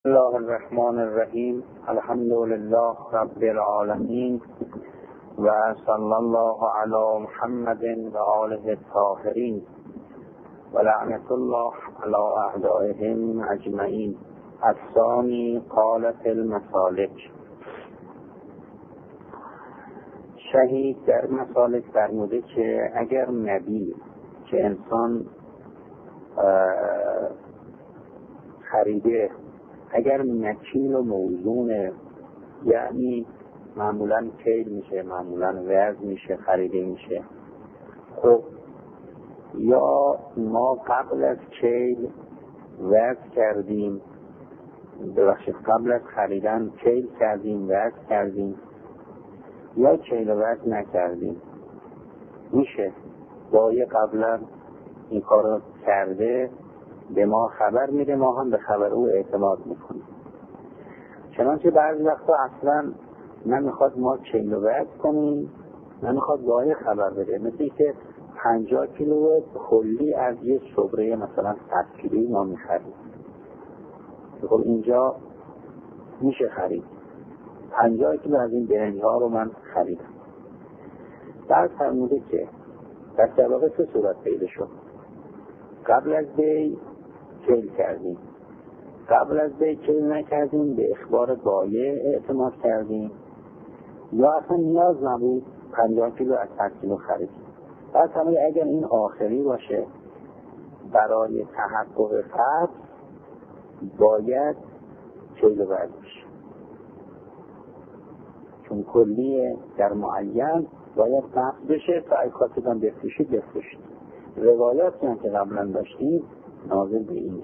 الله الرحمن الرحیم. الحمد لله رب العالمین و صلی الله علی محمد و آله الطاهرین و لعنت الله علی اعدائهم اجمعین. الثانی قال فی المسالک. شهید در مسالک فرموده که اگر نبی که انسان خریده اگر مکیل و موزونه، یعنی معمولا کیل میشه، معمولا وزن میشه، خریده میشه، خب یا ما قبل از کیل وزن کردیم، ببخشید قبل از خریدن کیل کردیم وزن کردیم، یا کیل و وزن نکردیم، میشه بایی قبلا این کار رو کرده به ما خبر میده، ما هم به خبر او اعتماد میکنیم. چنانچه بعضی وقتا اصلا نمیخواد ما کیل و وزن کنیم، نمیخواد بایی خبر بده، مثل که 50 کیلو کلی از یه شبره مثلا 100 کیلویی ما میخریم. خب اینجا میشه خرید 50 کیلو از این برنج ها رو من خریدم. بعد فرموده که در واقع سه صورت پیدا شد. قبل از بی کیل کردیم، قبل از بی کیل نکردیم، به اخبار بایع اعتماد کردیم، یا اصلا نیاز نبود 50 کیلو از 100 کیلو خریدیم. بعد فرموده اگر این آخری باشه برای تحقق فصل باید کیل و وزن بشه، چون کلیه در معین باید قبض بشه تا اگه خواستگان بفروشید. روایاتی هم که قبلا داشتیم نازل به اینه.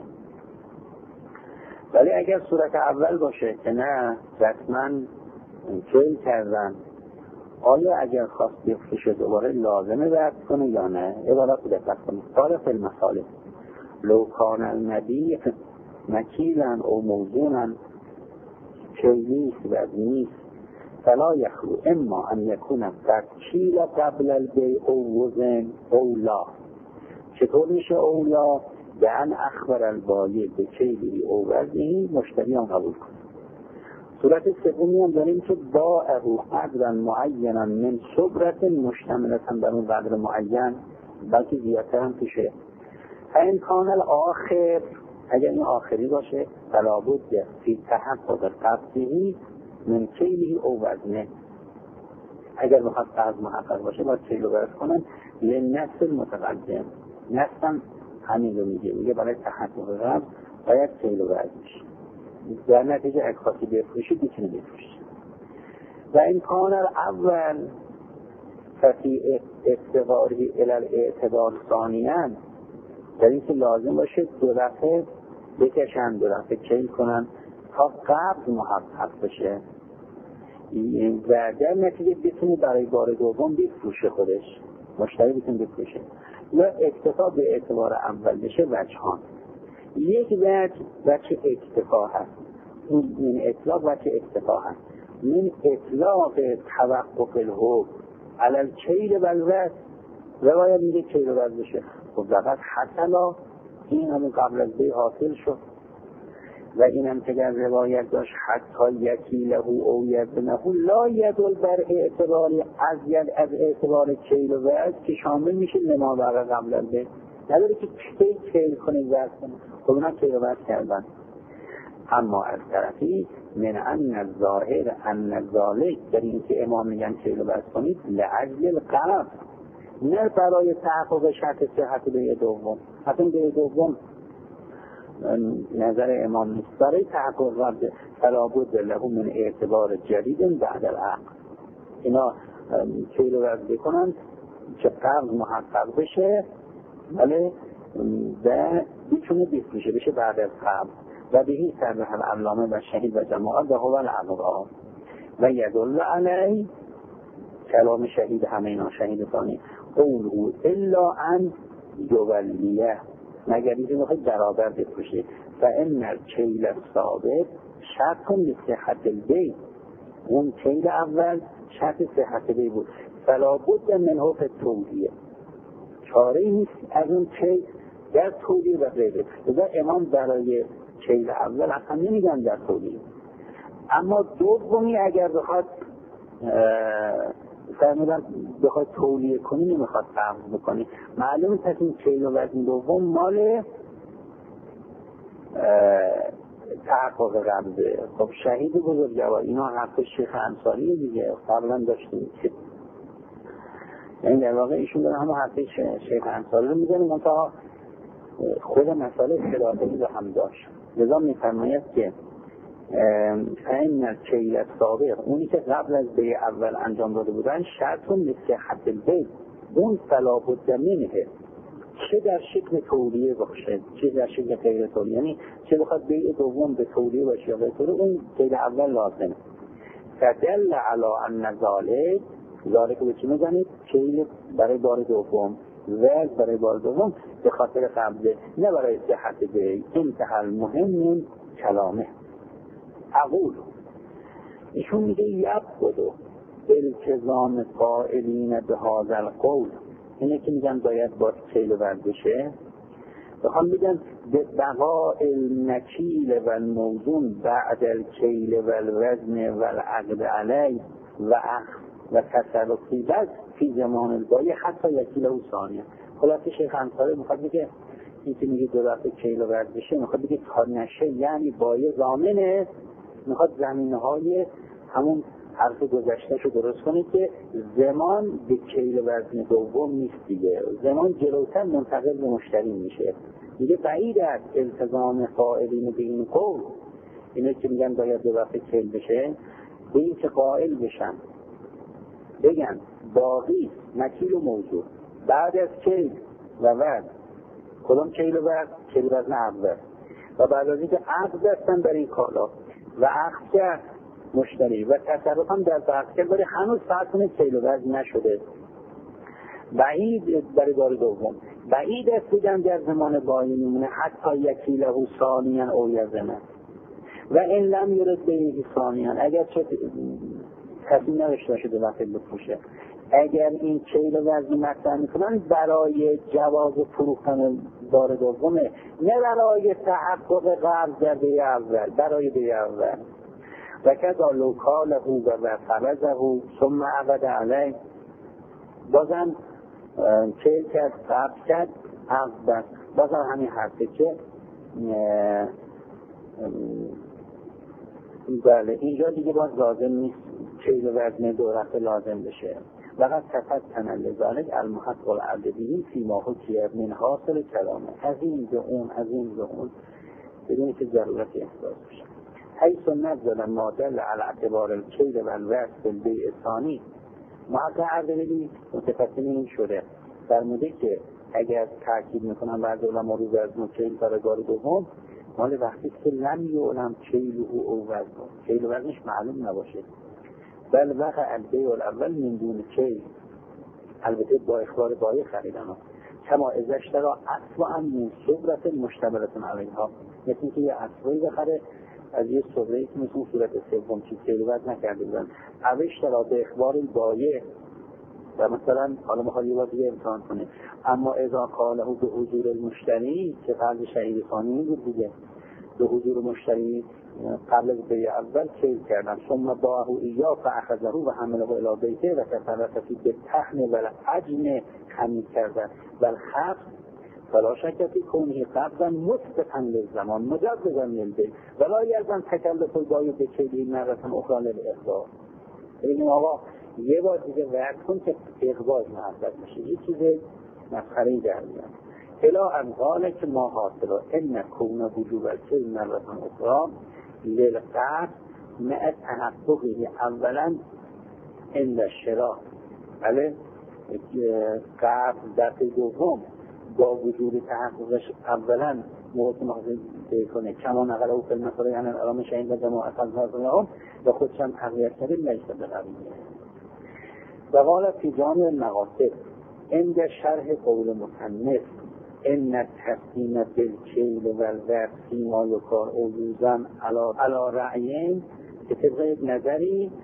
ولی اگر صورت اول باشه که نه رسما کیل کردن، آیا اگر خواست بفروشه دوباره لازمه وزن کنه یا نه؟ عبارت دقت کنید. قال فی المسالک لو کان النبی مکیلا او موزونا، کیل نیست وزن نیست، فلا یخلو اما ان یکون تکیل قبل البیع او وزن او لا. چطور میشه اولا؟ به ان اخبر البایع به کیلی او وزنی، مشتری هم قبول کنه. صورت سومی هم داریم که باعه قدرا معینا من صبرت مشتملتا بر اون قدر معین، بلکه زیادتر هم توشه. این کان الاخر، اگر این آخری باشه فلا بد فی تحقق قبضه من کیلی او وزنه. اگر بخواد قبض محقق باشه باید کیل و وزن کنن لنفس المتقدم. نفسم همین رو میگه برای تحقق قبض باید کیل و وزن بشه. در نتیجه اگه خواهی بفروشید میتونه بفروشید. و این کان اول فی افتقاری الاعتبار ثانیاً، در این که لازم باشه دو دفعه بکشن، دو دفعه کیل کنن تا قبض محقق بشه و در نتیجه بتونه برای بار دوم بفروشه، خودش مشتری بتونه بفروشه. و اکتفا به اعتبار اول بشه وجهان. یک وجه اکتفا هست، این اطلاق وجه اکتفا هست. من اطلاق توقف الحکم علی الکیل و الوزن، روایت میگه کیل و وزن بشه. خب فقط حسنا این همون قبل از بی حاصل شد. و اینم که در روایت داشت حتی یکیله او یزنه لا یدل بر اعتباری از اعتبار کیل و وزن که شامل میشه لما بقیه قبل از بی، نداره که کیل کنه وزن کنه. خب اونا کیل و وزن کردن. اما از طرفی من ان الظاهر ان ذالک، در این که امام میگن کیل و وزن کنید لعجل القبض، نه برای تحقق شرط صحت بیع دوم. حتی بیع دوم نظر امام نیست، برای تحقق قبض فلا بد له من اعتبار جدید بعد العقد. اینا کیل و وزن بکنن که قبض محقق بشه، ولی و میتونه بفروشه بشه بعد از قبض. و به این صرح العلامه و شهید و جماعت و هو العقد و یدل علی کلام شهید، همه اینا شهید ثانی قوله الا ان یولیه، مگر اینکه میخواید برابر بفروشه. فان الکیل ثابت شرط لصحت البیع، اون کیل اول شرط صحت بیع بود. فلا بد منه فی التولیه، چاره نیست از اون کیل در تولیه و غیره. لذا امام برای کیل اول اصلا نمیدن در تولید. اما دومی اگر بخواد فرمودن بخواد تولید کنی نمیخواد قبض بکنی. معلومه که این کیل و وزن دوم مال تحقق قبضه. خب شهید بزرگوار اینا حرف شیخ انصاری دیگه قبلا داشتیم که یعنی در واقع ایشون داره همه حرف شیخ انصاری رو میزنه، منتها خود مسئله خلافی رو هم داشت. لذا میفرماید که فإن الکیل السابق اونی که قبل از بیع اول انجام داده بودن شرطون لصحة البیع اون فلا بد منه، چه در شکل تولیه باشه چه در شکل غیر تولیه، یعنی چه بخواد بیع دوم به تولیه باشه یا غیر تولیه اون کیل اول لازمه. فدل علی ان ذالک به چی میزنید؟ کیل برای بار دوم وزن برای بار دوم به خاطر قبضه نه برای صحت بیع. انتهى المهم من کلامه. اقول ایشون میگه یبدو التزام قائلین به هذا القول، اینه که میگن باید با کیل و وزن بشه، بخوام میگن به بقاء النکیل و الموزون بعد الکیل و الوزن و العقد علی و تصرفی بس فی زمان البایع حتی یکیل و ثانیه. خلاصه شیخ انصاری میخواد بگه این که میگه دو دفعه کیل و وزن بشه میخواد بگه تا نشه یعنی بایع ضامنه، میخواد زمینه های همون حرف گذشتهشو درست کنه که زمان به کیل و وزن دوم نیست دیگه، زمان جلوتر منتقل به مشتری میشه. میگه بعید است التزام قائلین به این قول، اینه که میگن باید دو دفعه کیل بشه، به این که قائل بشن بگن باقی نکیل و موضوع بعد از کیل و وزن کدام کیل و وزن؟ کیل و وزن اول و بعد از اینکه عقد هستن برای این کالا و عقد کرد مشتری و تصرف هم در بحث کرد ولی هنوز فرصونه کیل و وزن نشده، بعید برای بار دوم بعید است بگم در زمان بایی میمونه حتی یکیله و ثانیان او یزمه و این لم یرد به یکی ثانیان، اگر چه کسی نداشته باشه دو وقت بفروشه، اگر این کیل و وزن مطرح میکنن برای جواز فروختن بار دومه نه برای تحقق قرض در بیع اول، برای بیع اول. و کذا لو کاله و فرضه ثم عقد علیه، بازم کیل کرد قرض کرد عقد، بازم همین حرفه که بله اینجا دیگه باز لازم نیست کیل و وزن دو رفعه لازم بشه. وقت تفتن لذالک المحق العددی فی ما حکی من حاصل کلامه، از این به اون از این به اون بدون که ضرورتی احساس بشه. حیث نزل مادل على اعتبار الکیل و الوزن بالبیع ثانی، محق عددی متفصل این شده فرموده که اگر تاکید میکنم بعضی علما رو وزن و کیل برای بار دوم مال وقتی که لم یعلم کیل او وزن، کیل و وزنش معلوم نباشه، بل وقع البیع الاول من دون کیل، البته با اخبار بایع خریدن کما ازش را اصلا من صورت مشتملت علیها، مثل که یه اصلی بخره از یه صورتی که مثل صورت سوم چیز کیل و وزن نکرده بودن، اوش را به اخبار بایع و مثلا حالا میخواد یه بار دیگه امتحان کنه، اما اذا قاله به حضور المشتری که قبل شهید ثانی بود دیگه، به حضور مشتری قبل از بیع اول کیل کردن ثم باعه ایا فاخذه و حمله الی بیته و تصرف فی بالطحن و العجن خمیر کردن و الخبز فلا شک فی کونه قبضا مسبقا للزمان مجوزا للبیع ولا یلزم تکلف البایع بکیل مرة اخرى للاخراج. ببینیم آقا یه بار دیگه وعد کن که اخراج محبت میشه، یه چیز مسخره‌ای در میاد. الا ان قال که ما حاصل ان کون وجوب الکیل مرة اخرى للقرض مع تحققه اولا عند الشراء، بله قرض در دوم با وجود تحققش اولا موقع محاضر کنه کما نقل او فیلم مثلا یعنی الان شهید و جماعت از هم و خودشم تقویت کرده لیسته بقویه. و قال فی جامع المقاصد عند شرح قول مصنف ان التسلیم بالکیل و الوزن فیما یکار او یوزن علی رأیین که طبق نظری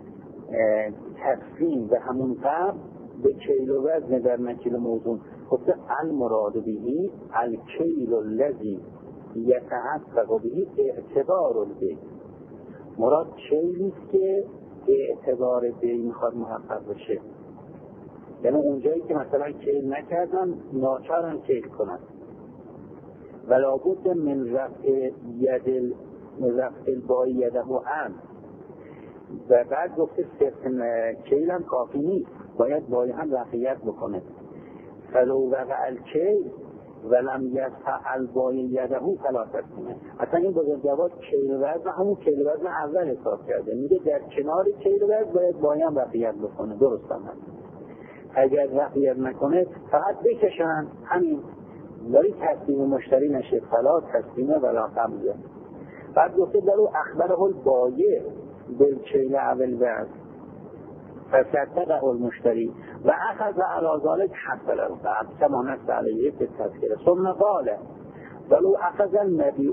تسلیم به همون قبل به کیل و وزن در نکیل موزون خود المراد بهی الکیل الذی یتحقق به اعتبار البیع. مراد چیلیست که اعتبار بیع میخواد محقق بشه، یعنی اونجایی که مثلا کیل نکردن ناچارن کیل کنن. ولا بد من رفع البای یده عن. و بعد گفته کیل هم کافی نیست، باید بای هم رفعیت بکنه. فلو وقع الکیل ولم یفعل بای یده فلا تسلمه. اصلا این بزرگوار کیل وزن همون کیل وزن اول حساب کرده، میگه در کنار کیل وزن باید بای هم رفعیت بکنه. درست هم هست. اگر رفعیت نکنه فقط بکشن همین، ولی تسلیم مشتری نشه، فلا تسلیمه ولا قبضه. بعد گفته دلو اخبره البایع بالکیل اول وزن فصدقه المشتری و اخذ علی ذلک حصل القبض کما نص علیه فی التذکره. ثم قال ولو اخذ المبیع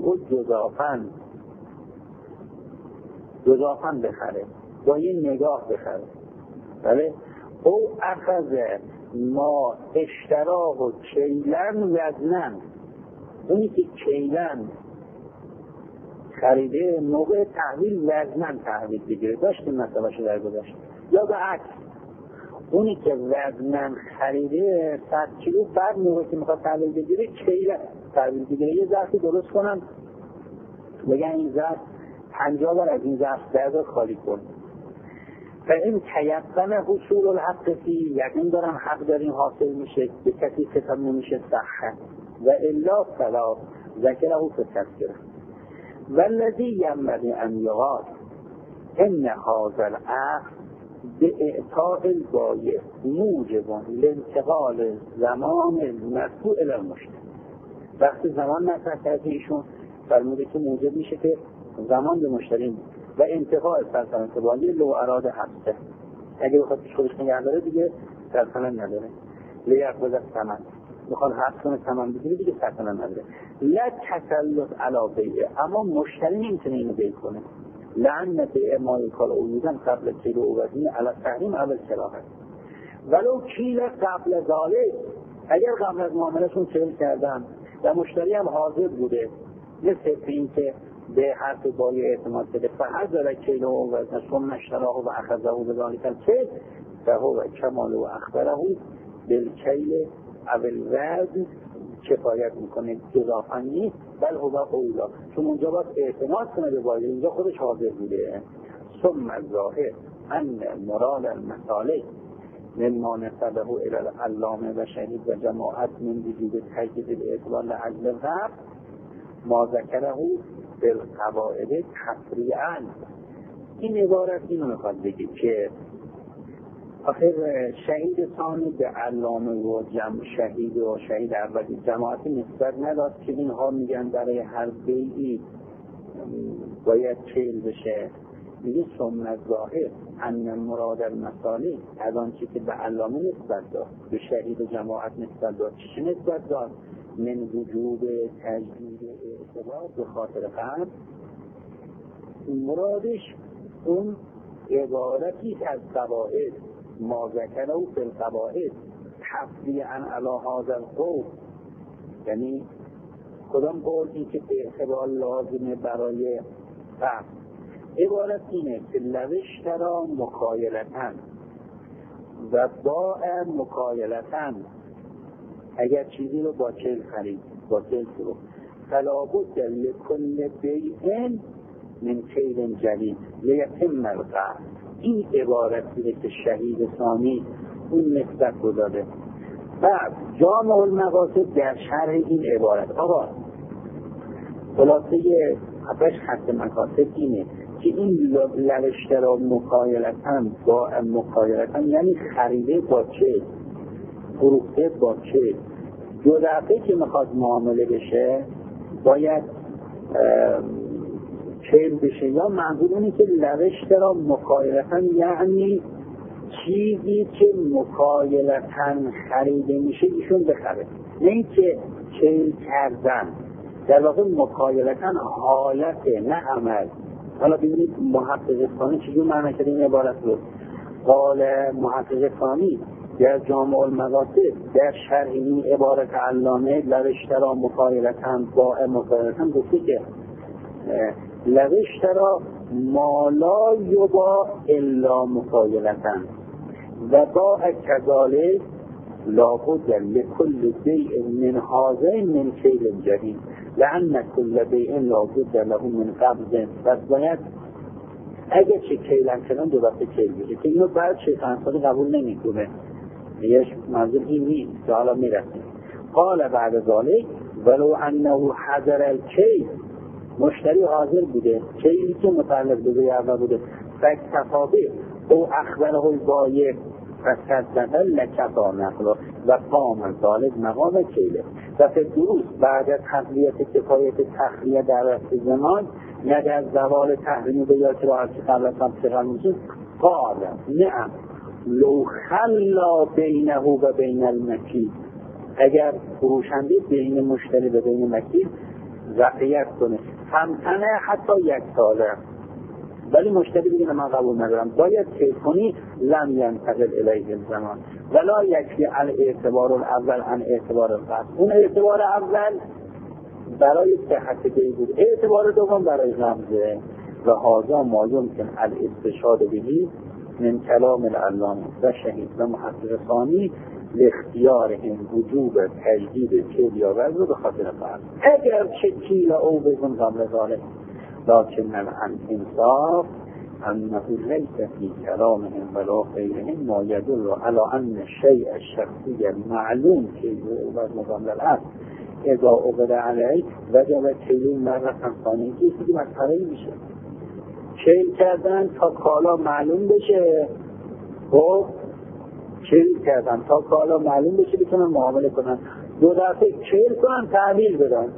جزافا بخره، با یه نگاه بخره، بله، او اخذ ما اشتراه و کیلن وزنن، اونی که کیلن خریده موقع تحویل وزنن تحویل بگیره. داشتیم مثلا در گذشته. یا به عکس، اونی که وزنن خریده 100 کیلو، بعد موقع که میخواد تحویل بگیره کیلن تحویل بگیره. یه ظرفی درست کنن بگن این ظرف 50 بار از این ظرف 10 خالی کن. و این تیقن حصول الحق فی، یقین دارم حق داریم حاصل میشه، به کسی ختم نمیشه صحه. و الا فلا ذکره فی التذکره. والذی ینبغی ان یقال ان هذا العقد باعطاء البایع موجب لانتقال زمان المدفوع الی المشتری. وقتی زمان مطرح کرده ایشون فرموده که موجب میشه که زمان به مشتری و انتقال سلطنت بایع لو اراد حبسه، اگه بخواد خودش نگه داره دیگه سلطنت نداره. لیقبض الثمن، بخواد حبس کنه ثمن بگیره دیگه سلطنت نداره. لا تسلط علی بیع، اما مشتری نمیتونه اینو بیع کنه. لأن بیع ما یکال اوزن قبل کیل و وزنی علی تحریم اول کلاهه. ولو کیل قبل ذالک، اگر قبل از معاملهشون کیل کردن و مشتری هم حاضر بوده، مثل این که به حرف بایع اعتماد بده، فحضر کیل و وزن ثم اشتراه و اخذه بذلک الکیل فهو کمال و اخبره بالکیل اول وزن کفایت میکنه، اضافه نیست، بل هو اولا، چون اونجا باید اعتماد کنه به بایع، اونجا خودش حاضر بوده. ثم الظاهر ان مراد المصالح مما نسبه الى العلامه و شهید و جماعت من وجود تجدید الاعتبار لعجل الرفع ما ذکره بالقواعد تفریعا. این عبارت اینو میخواد بگه که آخر شهید ثانی به علامه و شهید و شهید اولی جماعتی نسبت نداد که اینها میگن برای هر بیعی باید کیل بشه. میگه ثم الظاهر ان مراد المصالح، از آنچه که به علامه نسبت داد، به شهید و جماعت نسبت داد، چی نسبت داد؟ من وجوب تجدید اعتبار به خاطر قبل، مرادش اون عبارتی از قواعد ما ذکره فی القواعد تفریعا علی هذا القول، یعنی کدام قول؟ این که اعتبار لازمه برای قبل. عبارت اینه که لوشترا مکایلتن و باع مکایلتن، اگر چیزی رو با کیل خرید، با کیل فروخت، فلا بد لکل بیع من کیل جدید لیتم القبض. این عبارتیه که شهید ثانی اون نسبت رو داده. بعد جامع المقاصد در شرح این عبارت، آقا خلاصه هفتش خط مقاصد اینه که این لوشترا مکایلتن با مکایلتن یعنی خریده با چه، فروخته با چه، دو دفعه که میخواد معامله بشه باید کیل بشه. یا منظور اینه که لوشترا مکایلتن یعنی چیزی که مکایلتن خریده میشه ایشون بخره، نه این که کیل کردن. در واقع مکایلتن حالت نه عمل. حالا ببینید محقق ثانی چجور معنی کرده این عبارت رو. قال محقق ثانی در جامع المقاصد در شرح این عبارت علامه لوشترا مقایلتاً با مقایلتاً گفته که لوشترا مالا یبا الا مقایلتاً و با کذالک لابد لکل بیع من هذین من کیل جدید لأن کل بیع لابد له من قبض. پس باید اگر چه کیلن کنن دو وقت کیل بشه که اینو بعد شیخ انصاری قبول نمیکنه. یه منظور این نیست که حالا میرسیم. قال بعد ذالک ولو انه حضر الکیل، مشتری حاضر بوده، کیلی که متعلق به بیع اول بوده، فاکتفابه او اخبره البایع فصدق لکفا نقلا و قام ذالک مقام کیله. و فی دروس بعد از تقویت کفایت تخلیه در رفت زمان نه در زوال تحریم بیعت را از قبل از سقل موجود قال نعم لو خلا بینه و بین المکیل، اگر فروشنده بین مشتری و بین مکیل وقیت کنه فمتنه حتی 1 ساله، ولی مشتری بگه من قبول ندارم باید کیل کنی لم ینتقل الیه الزمان ولا یکفی الاعتبار الاول عن اعتبار القبض. اون اعتبار اول برای صحت بیع بود، اعتبار دوم برای قبضه. و هذا ما یمکن الاستشهاد به من کلام العلامه و شهید و محقق ثانی لاختیارهم وجوب تجدید کیل یا وزن به خاطر قبض اگر چه کیل او بزن قبل ذالک، لكن الانصاف انه ليس في كلامهم ولا غيرهم ما يدل على ان الشيء الشخصي المعلوم كيف وزن قبل الاصل اذا عقد عليه وجب کیل مرة ثانیه. چیزی که مسئله میشه کیل کردن تا کالا معلوم بشه، خب کیل کردن تا کالا معلوم بشه بتونن معامله کنن، 2 دفعه کیل کنن تحویل بدن.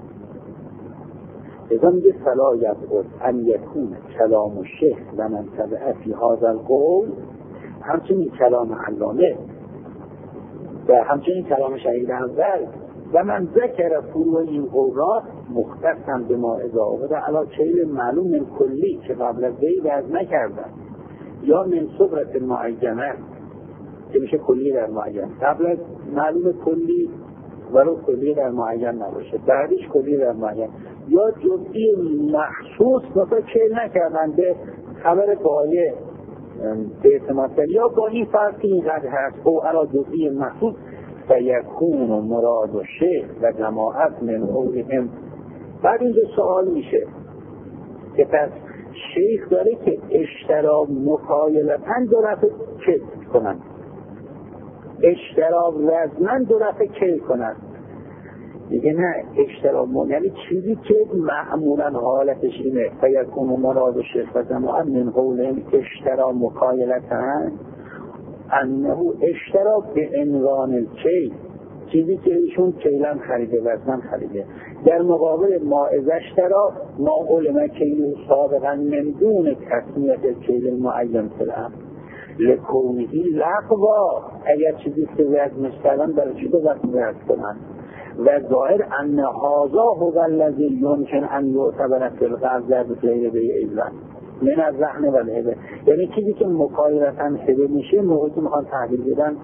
اذا میگه فلا یبعد ان یکون کلام الشیخ و من تبع فی هذا القول، همچنین کلام علامه و همچنین کلام شهید اول و من ذکر فروع این قول مختصا به ما اضافه ده علا کیل معلوم من کلی که قبل از وی وزن نکردن یا من صبرت معینه که میشه کلی در معین، قبل از معلوم کلی ولو کلی در معین نباشه بعدش کلی در معین، یا جزئی مخصوص مثلا کیل نکردن به خبر بایع به اعتماد کرد یا با این فرق که اینقدر هست او علا جزئی مخصوص فیکون و مراد و شیخ و جماعت من قولهم. بعد اینجا سوال میشه که پس شیخ داره که اشترا مقایلتاً 2 دفعه کیل کنن، اشترا وزنن 2 دفعه کیل کنن. دیگه نه اشترا یعنی چیزی که معمولا حالتش اینه فیکون و مراد و شیخ و جماعت من قولهم اشترا مقایلتاً انه اشترا به عنوان الکیل، چیزی که ایشون کیلن خریده وزنن خریده، در مقابل ما از اشترا ما علمه کیل سابقا من دون تصمیت کیل المعین فلهم لکونهی لغوا، اگر چیزی که وزنش کردن برای چی دو وزن کنن و ظاهر ان هذا هو الذی یمکن ان یعتبر فی القبض در غیر بیع ایضا من از رهن و الهبه، یعنی چیزی که مقایرتاً هبه میشه موقعی که میخوان تحویل بدن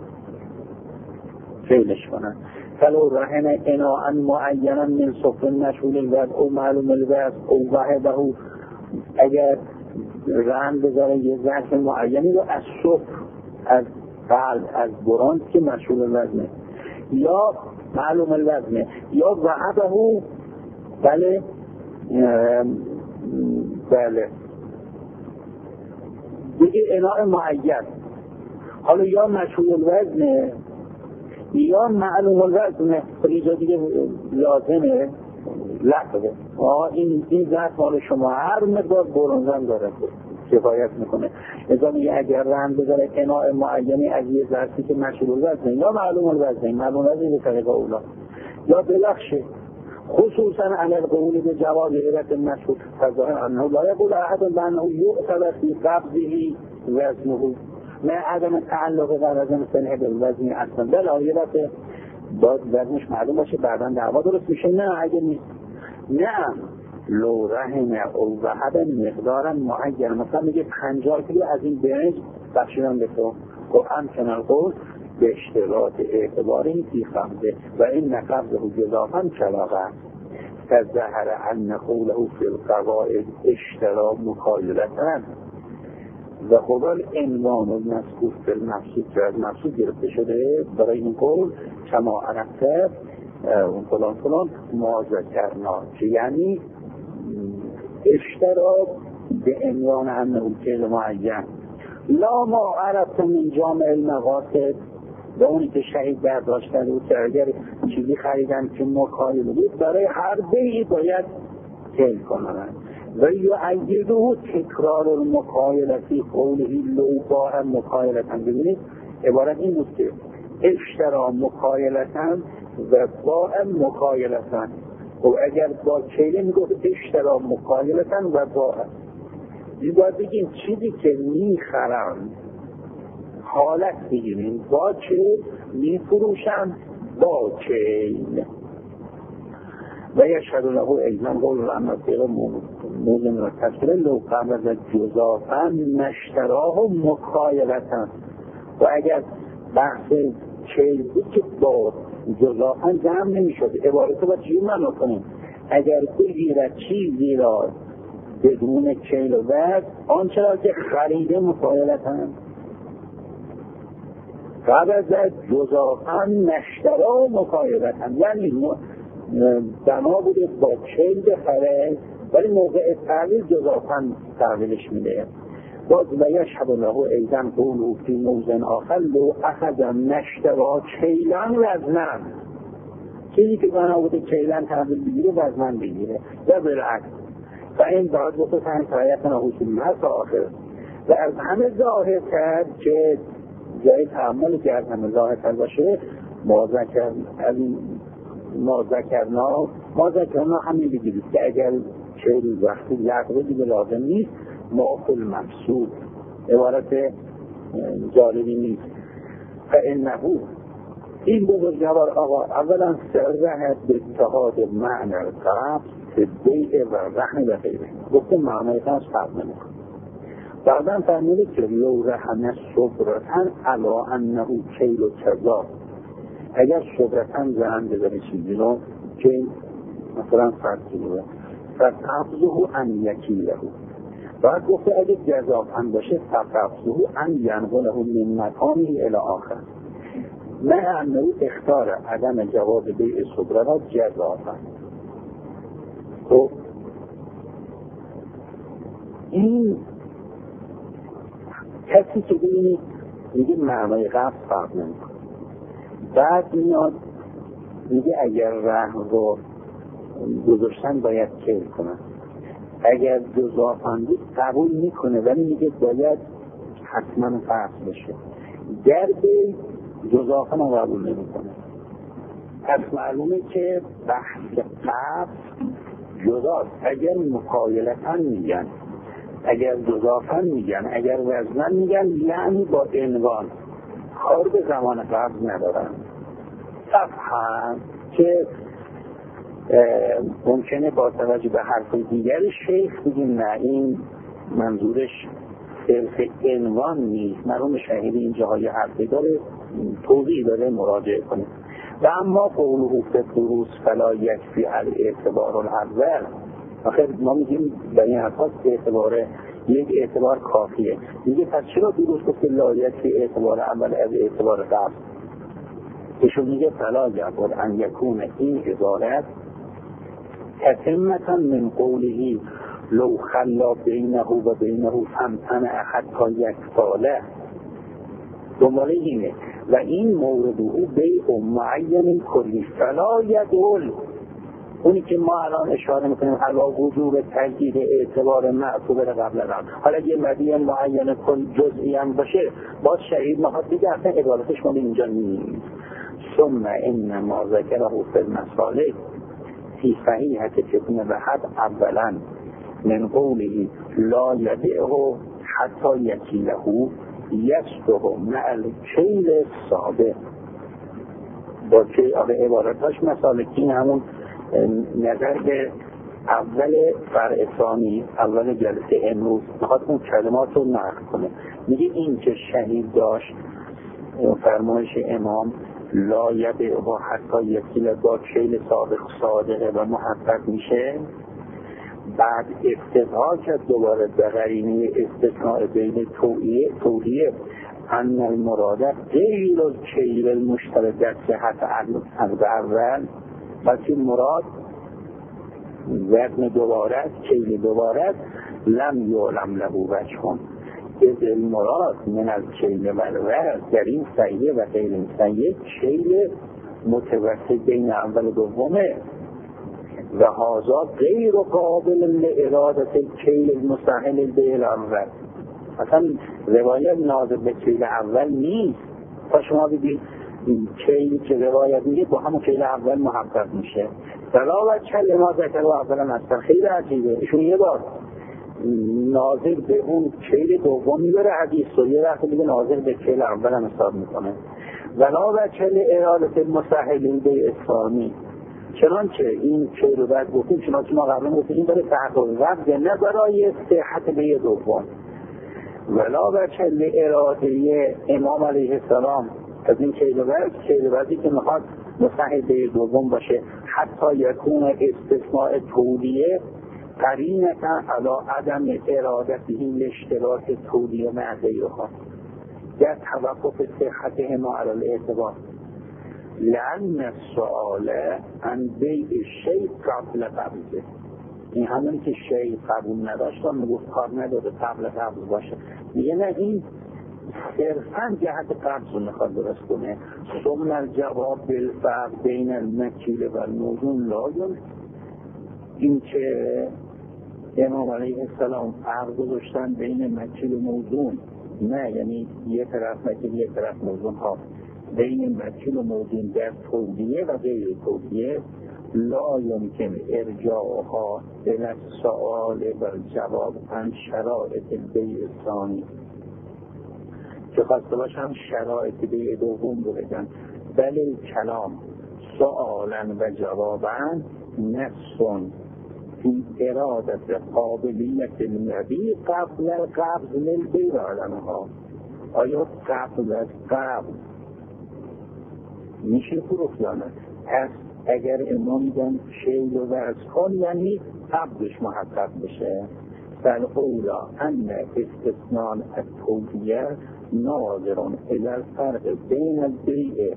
فیلش کنن. فلو رهن اناء معینا من صفر مشهول الوضع او معلوم الوضع او وحده، اگر رهن بذاره یه ظرف معینی رو از صفر از قلب از برانز که مشهول الوزنه یا معلوم الوزنه یا وحده بله دیگه اناء معین، حالا یا مشهول الوزنه یا معلوم الوزنه، اینجا دیگه لازمه لحظه این ذات مال شما هر مقدار برونزن داره کفایت میکنه. ازا میگه اگر رند بذاره اناء معینی از یه ذاتی که مشهول الوزنه یا معلوم الوزنه، معلوم الوزنه به طریق اولا یا بلخشه خصوصا علی القول به جواز هبت المشهور فظاهر انه لا یقول احد بانه یعتبر فی قبضه وزنه نه عدم تعلق در وزن سنه به وزن اصلا بل آیه باید وزنش معلوم باشه بعدا دعوا درست میشه. نه اگه نیست نه لو رحمه او وحد مقدارا معین مثلا میگه 50 کیلو از این برنج بخشیدن به تو خب همچنان قول به اشتراط اعتباری فی خمده و این نقبضه جزافا کلاغه فظهر ان قوله فی القواعد اشترا مکایلتن و قبل عنوان المذکور فی المقصود که از مقصود گرفته شده برای این قول کما عرفته فلان فلان ما ذکرنا، که یعنی اشترا به عنوان انه فعل معین لا ما عرفته من جامع المقاصد، به اونی که شهید برداشتن بود که اگر چیزی خریدن که مکایل بود برای هر بیعی باید کل کنن و یعیده تکرار المکایلتی قوله لو باع مکایلتن. ببینید عبارت این بود که اشترا مکایلتن و باع مکایلتن، و اگر با کیله میگفت اشترا مکایلتن و باع، این باید بگیم چیزی که میخرم حالت بگیریم با چه میفروشم با کیل و یشهد له ایضا قول الامثله موزن و تفسیر لو قبض جزافا نشتراه مکایلتن، و اگر بحث کیل بود که با جزافا جمع نمیشد. عبارت رو باید چیزی معنا کنیم اگر بگیرد چیزی را بدون کیل و وزن آنچه را که خریده مکایلتن قبض جزافا نشتراه مکایلتن، یعنی بنا بوده با کیل بخره ولی موقع تحویل جزافا تحویلش میده. باز و یشهد له ایضا قوله فی موضع آخر لو اخذ نشترا کیلن وزنن، چیزی که بنا بوده کیلن تحویل بگیره وزنن بگیره و بالعکس و این باید بسه تنسایت نحوصول تا آخر. و از همه ظاهر کرد که جای تعمل که از همه ظاهر کرد باشه ما ذکرنا همین بگیرید که اگر چهل وقتی لغوه دیگه لازم نیست معقول مقصود، عبارت جالبی نیست. فانه این بزرگوار آقا اولا سرحت به اتحاد معنی القبض به بیع و رهن و غیره گفته معنی قبض فرق نمی‌کنه. بعدا فرموده که لو رهن صبرتن علا انه کیل و کذا، اگر صبرتن زن بذاری چیزی رو که مثلا فرقی رو فقبضه ان یکیله، بعد گفته اگر جزافن باشه فقبضه ان ینقله من مکانی الی آخر، نه انه اختار عدم جواز بیع صبره را جزافن. خب این کسی که بینید میگه معنای قبض فرق نمی‌کنه، بعد میاد میگه اگر رهن رو گذاشتن باید کیل کنن، اگر جزافن بود قبول میکنه ولی میگه باید حتما فرق بشه، در بی جزافن رو قبول نمیکنه. پس معلومه که بحث قبض جداست. اگر مکایلتن میگن، اگر جزافن میگن، اگر وزنن میگن، یعنی با عنوان کار به زمان قبض ندارن. صفحه که ممکنه با توجه به حرف دیگر شیخ بگیم نه این منظورش صرف عنوان نیست، مرحوم شهیدی این جاهای حرفی داره توضیح داره مراجعه کنید. و اما قوله فی الدروس فلا یکفی الاعتبار الاول، آخر ما میگیم در این اساس اعتبار یک اعتبار کافیه، میگه پس چرا دروس گفت لا یکفی اعتبار اول از اعتبار قبل؟ ایشون میگه فلا یقول ان یکون این عبارت تتمتا من قوله لو خلا بینه و بینه فامتنع حتی یک ساله، دنباله اینه و این مورد او بیع معین کلی فلا یدل، اونی که ما الان اشاره میکنیم علا وجوب تجدید اعتبار معصوبه قبل قبل. حالا یه مبیع معین کل جزئی هم باشه باز شهید مخواد دیگه اصلا عبارتش مال اینجا نیست. ثم انما ذکره فی المصالح فی صحیحة ابن وهب اولا من قوله لا یبیعه حتی یکیله یسته مع الکیل السابق، با که عبارتاش مسالکی همون نظر به اول فرع ثانی اول جلسه امروز میخواد اون کلمات رو نقل کنه. میگه این که شهید داشت فرمایش امام لا یبیع با حتی یکیل با کیل صادقه و محقق میشه. بعد استثناء کرد دوباره به قرینه استثناء بین تولیه ان المراد غیر الکیل المشترک در صحت عقد اول. پس این مراد وزن دوباره کیل دوباره لم یعلم له وجه از المراد من الکیل و الوزن در این صحیح و غیر این صحیح کیل متوسط بین اول و دومه و هذا غیر قابل لإرادة الکیل المستحل به الاول. اصلا روایت ناظر به کیل اول نیست. تا شما بگید کیلی که روایت میگه با همون کیل اول محقق میشه. دلاوت چل ما ذکر و اولا اصلا خیلی عجیبه. ایشون یه بار ناظر به اون کیل دوم میبره حدیث و یه وقت میگه ناظر به کیل اول هم حساب میکنه. دلاوت چل ارادت المستحل به اسلامی. چنانچه این کیل رو باید گفتیم، چنانچه ما قبلا گفتیم این برای تحقیق وقت نه برای صحت به دوم. ولا بچه اراده امام علیه السلام از این کیل وزی که میخواد مستحل به دوم باشه حتی یکون استثناء تولیه قرینتا علا عدم ارادته اشتراک تولیه مع غیرها در توقف صحت ما علی الاعتبار. لأن السؤال عن بیع الشیء قبل قبضه. این همونی که شیء قبول نداشت و میگفت کار نداره قبل قبض باشه. میگه نه، این صرفاً جهت قبض رو میخواد درست کنه. ثم الجواب بالفرق بین المکیل و الموزون لازم. این که امام علیه السلام فرق گذاشتن بین مکیل و موزون، نه یعنی یه طرف مکیل یه طرف موزون ها، بین مکیل و موزون در تولیه و غیر تولیه لا يمكن ارجاعها الى السؤال والجواب عن شرائط البیع الثانی. که خواسته باشم شرایط بیع دوم رو بگن. بل کلام سؤالا و جوابا نفس فی ارادت قابلیت المبیع قبل القبض للبیع علمها. آیا قبل از قبض میشه فروخت یا نه؟ پس اگر امام میگن شیء رو وضع کن یعنی قبضش محقق بشه. فالاولی ان استثناء التولیه ناظر الی الفرق بین البیع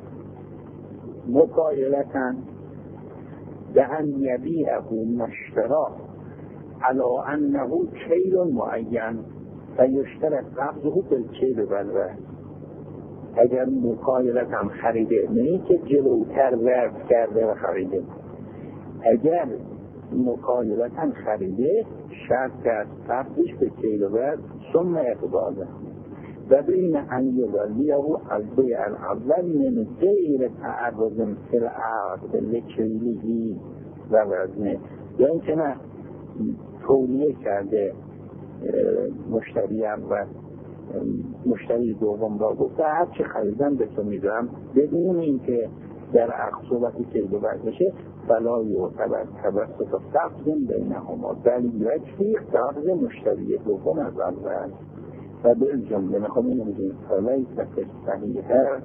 مقایلة بأن یبیعه مشترا علی انه کیل معین فیشترط قبضه بالکیل والوزن. اگر مقایلت هم خریده، نه که جلوتر وضع کرده و خریده، اگر مقایلت هم خریده شرط از قبضش به کیل و وزن ثم اقباله و بین ان یولیه از بیع الاول من غیر تعرض فی العقد لکیله و وزنه. یا این که نه تولیه کرده مشتری اول، مشتری دوم را گفته هر چه خریدم به تو میدم بدون این که در عقد صحبتی کیل و وزن بشه فلا یعتبر توسط قبض بینهما بل یکفی قبض مشتری دوم از اول. و به جمله میخوام اینو بگیم فلیس صحیح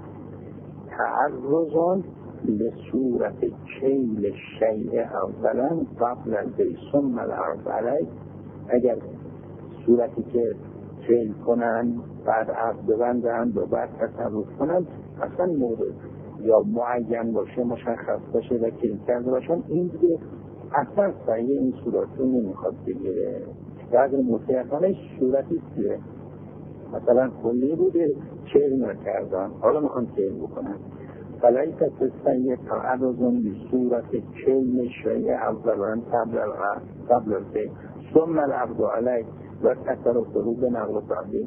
تعرض لصورت کیل شیء اولا قبل البیع ثم العرض علیه. اگر صورتی که کیل کنن بعد عقد ببندن و بعد تصرف کنن اصلا مورد یا معین باشه مشخص باشه و کیل کرده باشن، این دیگه اصلا صحیح این صورت رو نمیخواد بگیره. بعد متأخرش صورتی که مثلا کلی بوده کیل نکردن حالا میخوان کیل بکنن. فلیس صحیح تعرض لصورت کیل شیء اولا قبل البیع ثم العرض علیه و تصرفه به نقل و تعدیل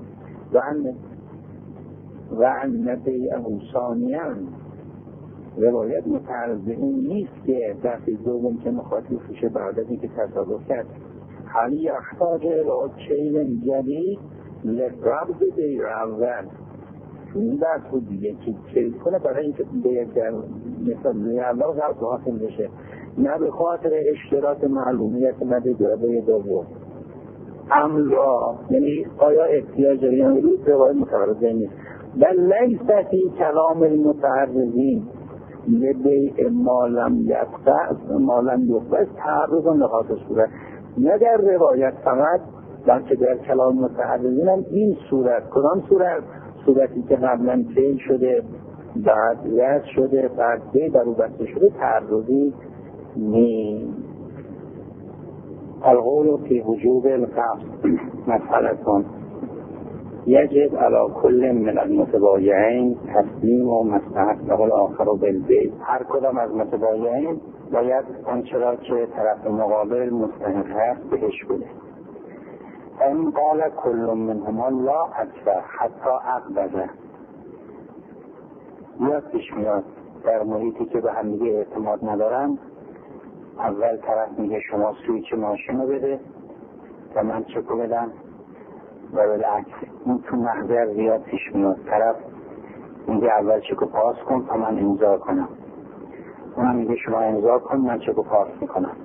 و ان بیعه ثانیاً. روایت متعرض به این نیست که دفعه دوم که مخاطب فیشه بعد از اینکه تصرف کرد حالی یحتاج الی کیل جدید لقبض بیع اول. این دست بود دیگه که کیل کنه برای اینکه بیع در مثل بیع اول قبض حاصل بشه، نه به خاطر اشتراط معلومیت مده بیع دوم. املا یعنی آیا احتیاج داریم روایت متعرض نیست. بل لیس فی کلام المتعرضین لبیع ما لم یقبض تعرض لخاص صورت. نه در روایت فقط، بلکه در کلام متعرضین هم این صورت. کدام صورت؟ صورتی که قبلا فعل شده، بعد رد شده، بعد به در او بسته شده، تعرضی نیست. القول فی وجوب القبض مسئلتون یجب علی کل من المتبایعین تسلیم و مستحق الاخر بالبیع. هر کدام از متبایعین باید آنچه را که طرف مقابل مستحق هست بهش بده. این قال کل منهما لا اکثر حتی اقبضه. یاد پیش میاد در محیطی که به هم دیگه اعتماد ندارن، اول طرف میگه شما سویچ ماشین رو بده و من چکو بدم و بالعکس. این تو محضر زیاد پیش میاد، طرف میگه اول چکو پاس کن تا من امضا کنم، اونم میگه شما امضا کن من چکو پاس میکنم.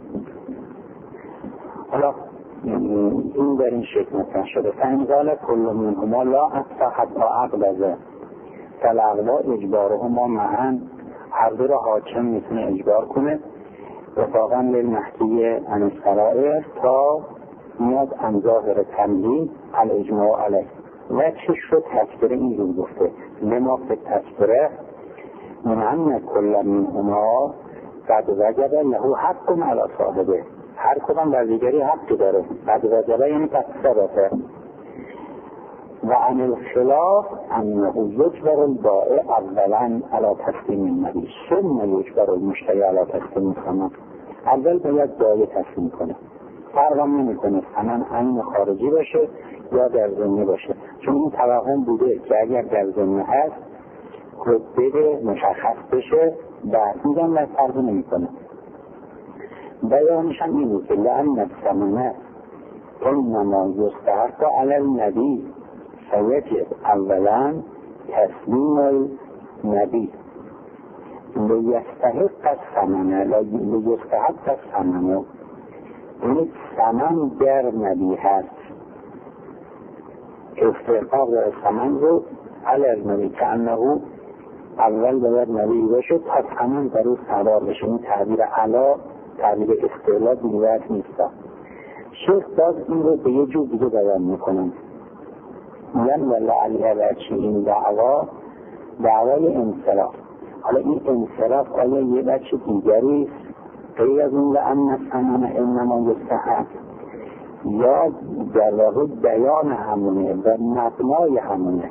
حالا این در این شکل مطرح شده. فانزال کل منهما لا اکثر حتی اقبضه فالاغوا اجبارهما معا. هر دو را حاکم میتونه اجبار کنه وفاقا للمحکی عن السرائر تا میاد عن ظاهر تملیم الاجماع علیه. وجهش رو تذکره اینجور گفته لما فی تذکره من ان کل منهما قد وجب له حق علی صاحبه. هر کدام بر دیگری حق داره. قد وجب یعنی قد ثبته. و عن الخلاف انه یجبر البائع اولا علی تسلیم النبی ثم یجبر المشتری علی تسلیم الثمن. اول باید بایع تسلیم کنه، فرق هم نمی‌کنه ثمن عین خارجی باشه یا در ذمه باشه، چون این توهم بوده که اگر در ذمه هست خود بده مشخص بشه بعد میگم و فرق نمی‌کنه. بیانش هم اینه که لأن الثمن انما یستحق علی النبی فیجب اولا تسلیم النبی لیستحق الثمن این ثمن در نبی هست. استحقاق ثمن رو علی نبی که انه اول باید نبی باشه تا ثمن در او سوار بشه. این تعبیر علا تعبیر استعلا دیوت نیست. شیخ باز این رو به یه جور دیگه بیان میکنم، میگن ولعلیه بچه این دعوای انصراف. حالا این انصراف آیا یه بچه دیگری غیر از اون لأن الثمن انما یستحق یا در واقع بیان همونه و مبنای همونه؟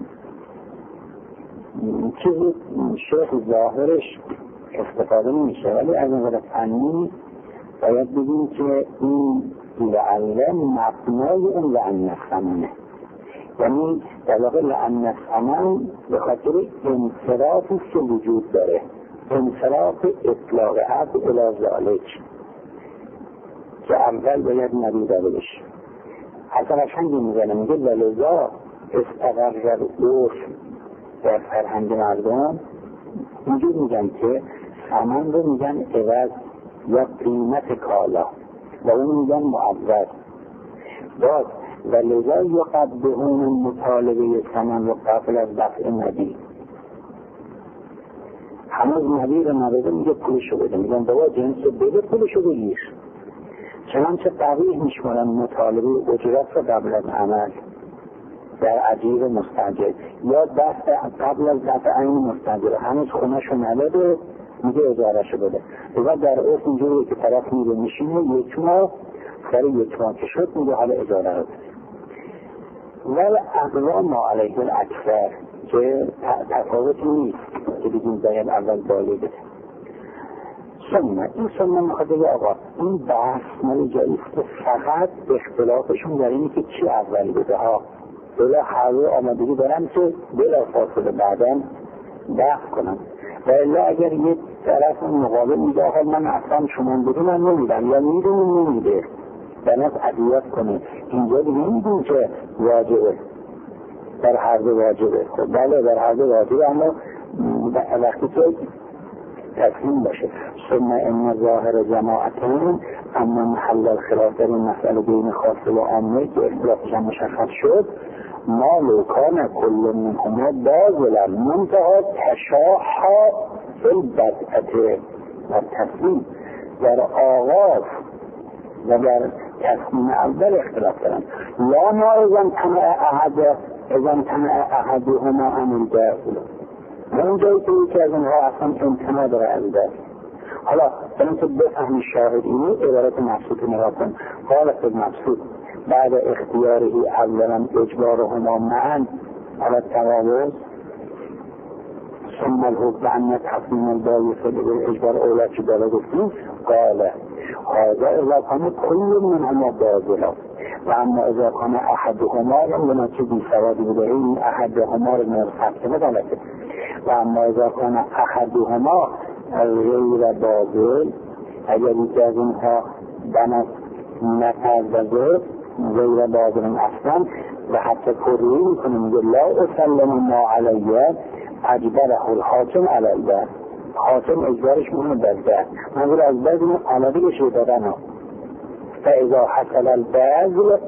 چیزی شیخ ظاهرش استفاده نمیشه، ولی از نظر فنی باید بگیم که این لعله مبنای اون لأن الثمنه، یعنی در واقع لأن الثمن به خاطر انصرافی که وجود داره، انصراف اطلاق عبد الی ذالک که اول باید نبی داره بشه. حتی قشنگی میزنه میگه ولذا استقرر العرف در فرهنگ مردم اینجور میگن که ثمن رو میگن عوض یا قیمت کالا و اون میگن معوض. باز ولذا یقبهون مطالبه ثمن رو قبل از دفع نبی. هنوز نبی رو نبیده میگه پولشو بده، میگن بابا جنس بده پولشو بگیر. چنانچه قبیح میشمارن مطالبه اجرت رو قبل از عمل در عجیب مستعجل یا دست قبل از دفع عین مستعجل هنوز خونهشو نبده میگه اجارهشو بده. و در عرف اینجوریه که طرف میره میشینه یک ماه سر یک ماه که شد میگه حالا اجاره رو بده. ول اقلا ما علیه الاکثر که تفاوتی نیست که بگیم باید اول بالی بده. این سنه میخواد بگه آقا این بحث مال جاییست که فقط اختلافشون در اینی که چی اول بده ها. بلا هر رو آمادگی دارن که بلا فاصله بعدن دفع کنن و الا اگر یک طرف مقابل میگه آقا من اصلا شما بده من نمیدم یا میدونم نمیده بناس عدیت کنه، اینجا دیگه نمیدون که واجبه در هر دو واجبه. خب بله در هر دو واجبه، اما وقتی که تسلیم باشه. ثم ان ظاهر جماعتون اما محل الخلاف در این مسئله بین خاصه و عامه که اختلافش هم مشخص شد ما لوکان کل منهما باذلا منتها تشاحا فی البدعه و تسلیم. در آغاز و در تصمیم اول اختلاف دارن. لا ما اذن تمع احدهما عن الباطل. من جایی که از اونها اصلا امتناع داره از دست. حالا برای که بفهمی شاهد اینه عبارت مبسوط نگاه کن. قالت المبسوط بعد اختیاره اولا اجبارهما معا على التواوز ثم الحب عن تصمیم البایع اجبار اولاد چه داره گفتیم. قال هذا اذا کان کل منهما باطلا و اما اذا کان احدهما لما چه بی سوادی بوده این احدهما رو مرفت غلطه. و اما اذا کان احدهما غیر باطل اگر یکی از اینها بنا نپردازه غیر باطل اصلا و حتی کروی میکنه میگه لا اسلم ما علیه اجبره الحاکم علیه. حاکم اجبارش مونه بزده منظور از بعض این علاقه بشه دادن ها. فاذا حصل البذل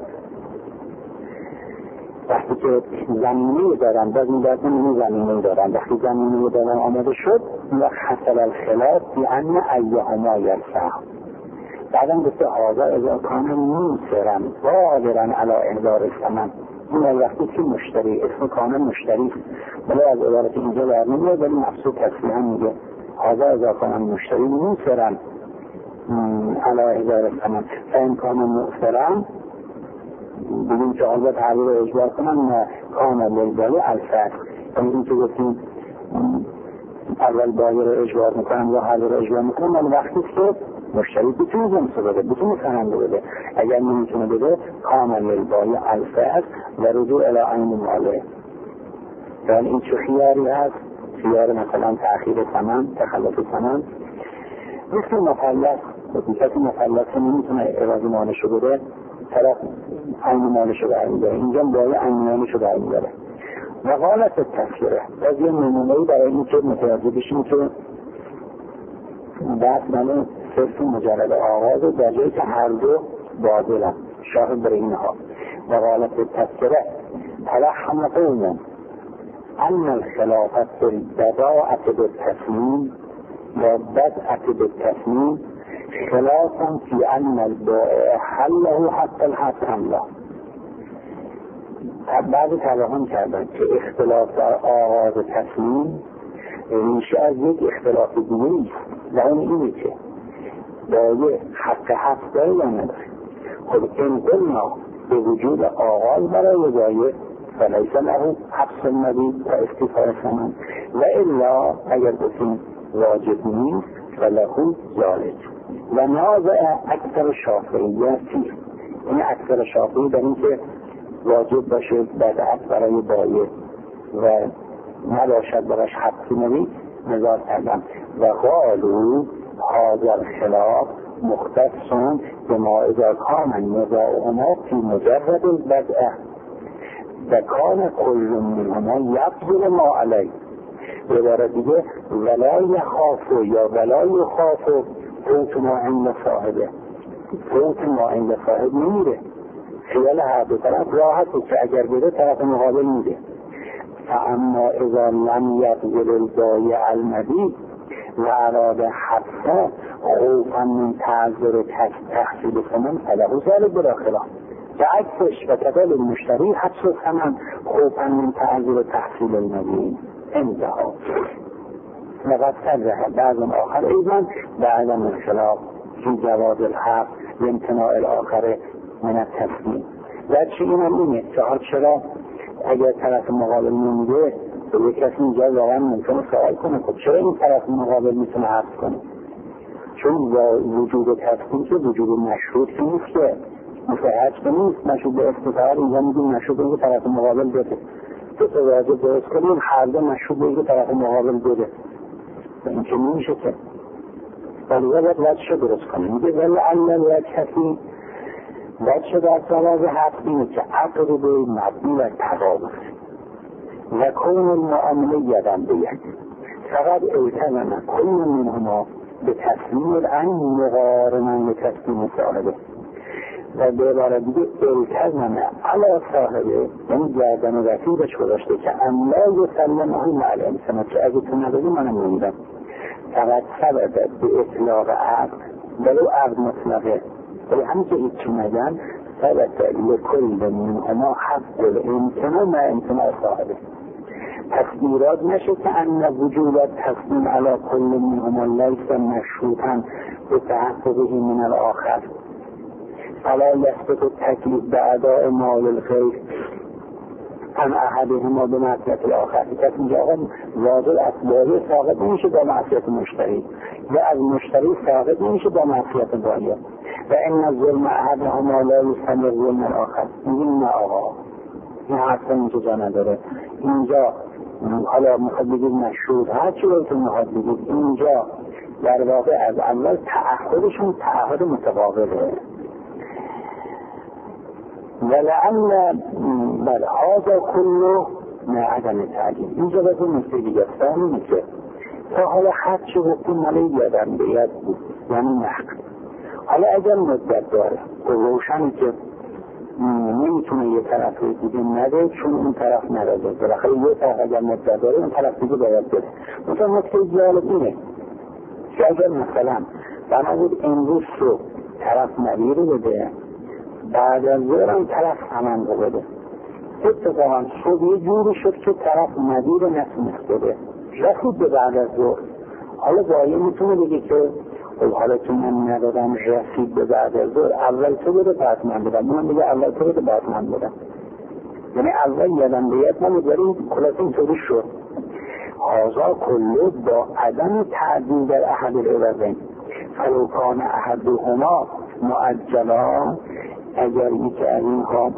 وقتی که زمینه دارن باز این باید نمونه زمینه دارن وقتی زمینه دارن آماده شد و حصل الخلاف بیان ایهما یلفه. بعدم گفته حاضر اذا کان موسرن قادرن علی احضار الثمن. این وقتی که مشتری اسم کامل مشتری بله از عبارت اینجا برنمیاد ولی مبسوط تصریحا میگه حاضر اذا کان مشتری موسرن علی احضار الثمن فان کان موسرن بگیم که حاضر تعبیر رو اجبار کنن کامل للبایع الفرق. این که گفتیم اول بایع رو اجبار میکنن یا حاضر رو اجبار میکنن ولی وقتی که مشتری بتونه جنسه بده بتونه خرنده بده اگر نمیتونه بده کامل للبایع الفرق و رجوع الی عین ماله. یعنی این چه خیاری هست؟ خیار مثلا تأخیر ثمن تخلف ثمن مثل مفلس کسی مفلس نمیتونه عوض مالشو بده طرف عین مالشو برمیداره اینجا بایع عین مالشو برمیداره. و قالت التذکره باز یه نمونه‌ای برای این که متوجه بشیم که بحث من صرف مجرد آغاز و در جایی که هر دو باطلن شاهد بر اینها. و قالت التذکره تلحم قوم ان الخلافت بالبضاعة بالتسلیم و بدعة بالتسلیم خلافا فی ان البائع حله حتی الحد حمله. بعد توهم کردن که اختلاف در آغاز تسلیم ریشه از یک اختلاف دیگری و اون اینه که بایع حق حق داره یا نداره. خب این قلنا به وجود آغاز برای بایع فلیس له حبس النبی و استیفاء ثمن و الا اگر بسیم واجب نیست فله ذالک. و نازع اکثر شافعیتی این اکثر شافعی در این که واجب باشه بدعت برای بایع و نباشد براش حبس نبی نظار کردن و قالو حاضر خلاف مختصون به ما اذا کان نزاعهما فی مجرد البدعه و کان کل منهما یبذل ما علی. عبارت دیگه ولا یخافو یا ولا یخافو فوت ما عند صاحبه. فوت ما عند صاحب نمیره خیال هر دو طرف راحته که اگر بده طرف مقابل میده. فاما اذا لم یبذل البایع النبی و اراد حبسه خوفا من تعذر تحصیل ثمن فله ذلک بلا خلاف. که عکسش و کتاب المشتری حبس ثمن خوفا من تعذر تحصیل النبی انتها. لقد صرح بعض آخر ایضا بعدم الخلاف فی جواز الحق لامتناع الاخر من التسلیم. و چی اینم اینه چرا اگر طرف مقابل نمیده به یک کسی اینجا واقعا ممکنه سوال کنه خب چرا این طرف مقابل میتونه حبس کنه؟ چون با وجود تسلیم که وجود مشروط که نیست که مفهج که نیست مشروط به استطاعت اینجا میگیم مشروط به اینکه طرف مقابل بده تو واجب درست کنیم هر دو مشروط به اینکه طرف مقابل بده این که نمیشه که ولی باید وجه درست کنیم میگه ولی علم و کسی وجه در سواز حق اینه که عقل به مبنی و تقابل و کون المعامله یدن به یک فقط اعتمنه کل منهما به تسلیم الان مقارنن به تسلیم صاحبه و به عبارت دیگه التزمه علی صاحبه، یعنی گردن و رفیقش گذاشته که املا یسلمه معلم سمت که اگه تو ندادی منم نمیدم. فقط سبب به اطلاق عقد ولو عقد مطلقه، ولی همین که هیچی نگن سبب لکل منهما حق الامتناع مع امتناع صاحبه. پس ایراد نشه که ان وجود تصمیم علی کل منهما لیس مشروطا به تحققه من الاخر فلا یثبت التکلیف بأداء مال الخیر عن احدهما به معصیت الاخر. کسی اینجا آقا واجب اسبابی ساقط نمیشه با معصیت مشتری و از مشتری ساقط نمیشه با معصیت باید و این ظلم احدهما لا یستمر ظلم الاخر. میگیم نه آقا این حرفا اینجا جا نداره. اینجا حالا میخواد بگید مشروط هر چی رو که میخواد بگید اینجا در واقع از اول تعهدشون تعهد متقابله. ولعل بل هذا كله نه عدم تعلیم. اینجا باید اون نکته دیگه فهمیدی که تا حالا هر چی حکم مالی یادم بیاد بود یعنی نقل. حالا اگر مدت داره روشنی که نمیتونه یه طرف رو دیگه نده چون اون طرف نداده، بالاخره یه طرف اگر مدت داره اون طرف دیگه باید بده. مثلا نکته جالب اینه که اگر مثلا بنا بود امروز رو طرف نبی رو بده بعد از ظهر هم طرف همان رو بده، اتفاقا صبح یه جوری شد که طرف نبی رو نتونست بده رسید به بعد از ظهر. حالا بایه میتونه بگه که حالا که من ندادم رسید به بعد از ظهر اول تو بده بعد من بدم، من میگه اول تو بده بعد من بدم، یعنی اول یادم بیاد من داریم کلاس اینطوری شد. هازا کلو با عدم تعدیل در احد العوضین فلو کان احدهما معجلا، اگر یکی از اینها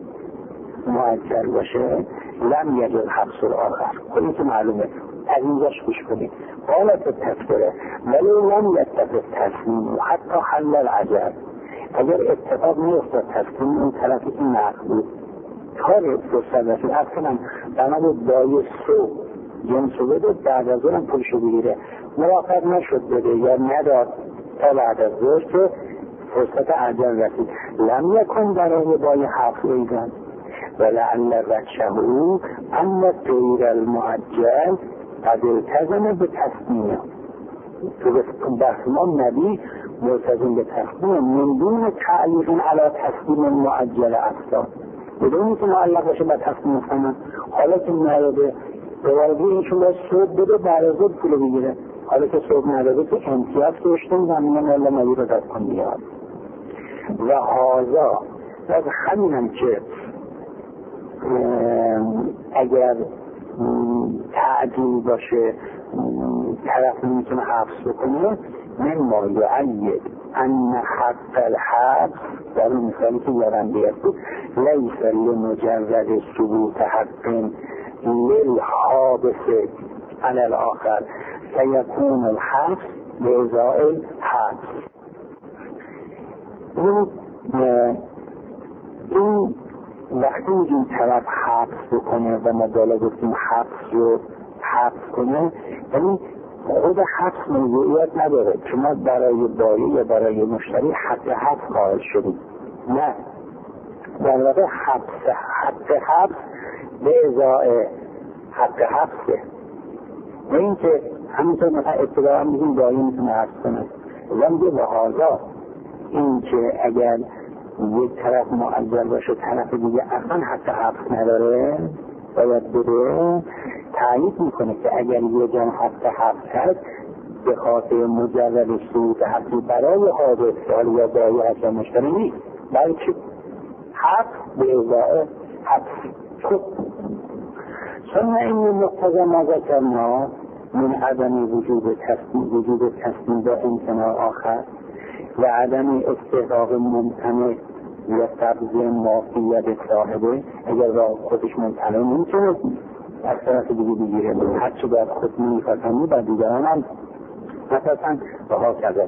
معجل باشه لم یجوز حبس الاخر. کنی که معلومه از اینجاش گوش کنید قالت تذکره ولو لم یتفق تصمیم حتی حل العجل، اگر اتفاق نیفتاد تصمیم اون طرفی که نقل بود کار فرصت رسید اصلا بنا بود بای سو جنسو بده بعد از اونم پولشو بگیره، موافق نشد بده یا نداد تا بعد از ظهر که فرصت عجل رسید لم یکن برای بای حفظ ایزن ولعل رجشه اما غیر المعجل قد التزم به تصمیم. تو بحث ما نبی ملتزم به تصمیم من دون تعلیق علی تصمیم معجل اصلا بدونی که معلق باشه به تصمیم کنن. حالا که نداده بواردی اینشون باید صبح بده بعد از ظهر پولو بگیره، حالا که صبح نداده که امتیاز داشتن زمینه مولا نبی رو دست کن بیاد. و هازا از همین هم که اگر تعدیل باشه طرف نمیتونه حفظ بکنه من ما یعید ان حق الحبس در اون مثالی که یادم بیاد بود لیس لمجرد ثبوت حق للحابس علی الاخر سیکون الحبس بازاء الحبس. این وقتی این طرف حبس بکنه و ما بالا گفتیم حبس رو حبس کنه یعنی خود حبس موضوعیت نداره که ما برای بایی یا برای مشتری حق حبس قائل شدیم، نه در واقع حق حبس به ازای حق حبسه و این که همینطور مثلا ابتدا هم بگیم بایی میتونه حبس کنه ولی به حاضر این که اگر یک طرف معجل باشه طرف دیگه اصلا حتی حبس نداره باید بده تایید میکنه که اگر یه جان حتی حبس هست به خاطر مجرد سود حتی برای حادث یا برای حتی مشتری نیست بلکه حبس به ازای حبس. چون این مقتضا ماذا کرنا من عدم وجود تصمیم با امتناع آخر و عدم استحقاق ممتنع یا قبض مافیت صاحبه، اگر با خودش ممتنع نمیتونه از طرف دیگه بگیره هرچه باید خود میپسنی و دیگران هم مثلا و ها کرده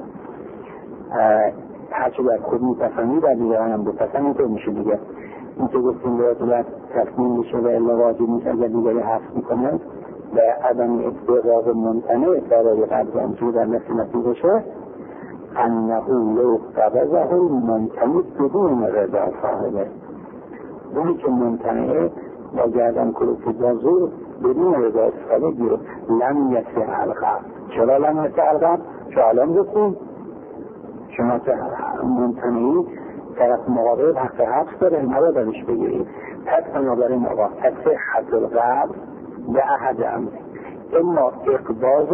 هرچه باید خود میپسنی و دیگران هم بپسنی تو میشه دیگه. این که گفتیم باید تصمیم میشه و الا واجب میشه اگر دیگری حفظ میکنه و عدم استحقاق ممتنع برای قبض امچه در نفسی بشه انه لو قبضه الممتنع بدون رضا صاحبه، اونی که ممتنعه با گردن کلوفی بازور بدون رضا صاحبه گیره لم یصح القبض. چرا لم یصح القبض؟ چه الان بکن شما که ممتنعی طرف مقابل حق حبس داره نباید ازش بگیرید. پس بنابراین آقا تصحت القبض به احد امر، اما اقباض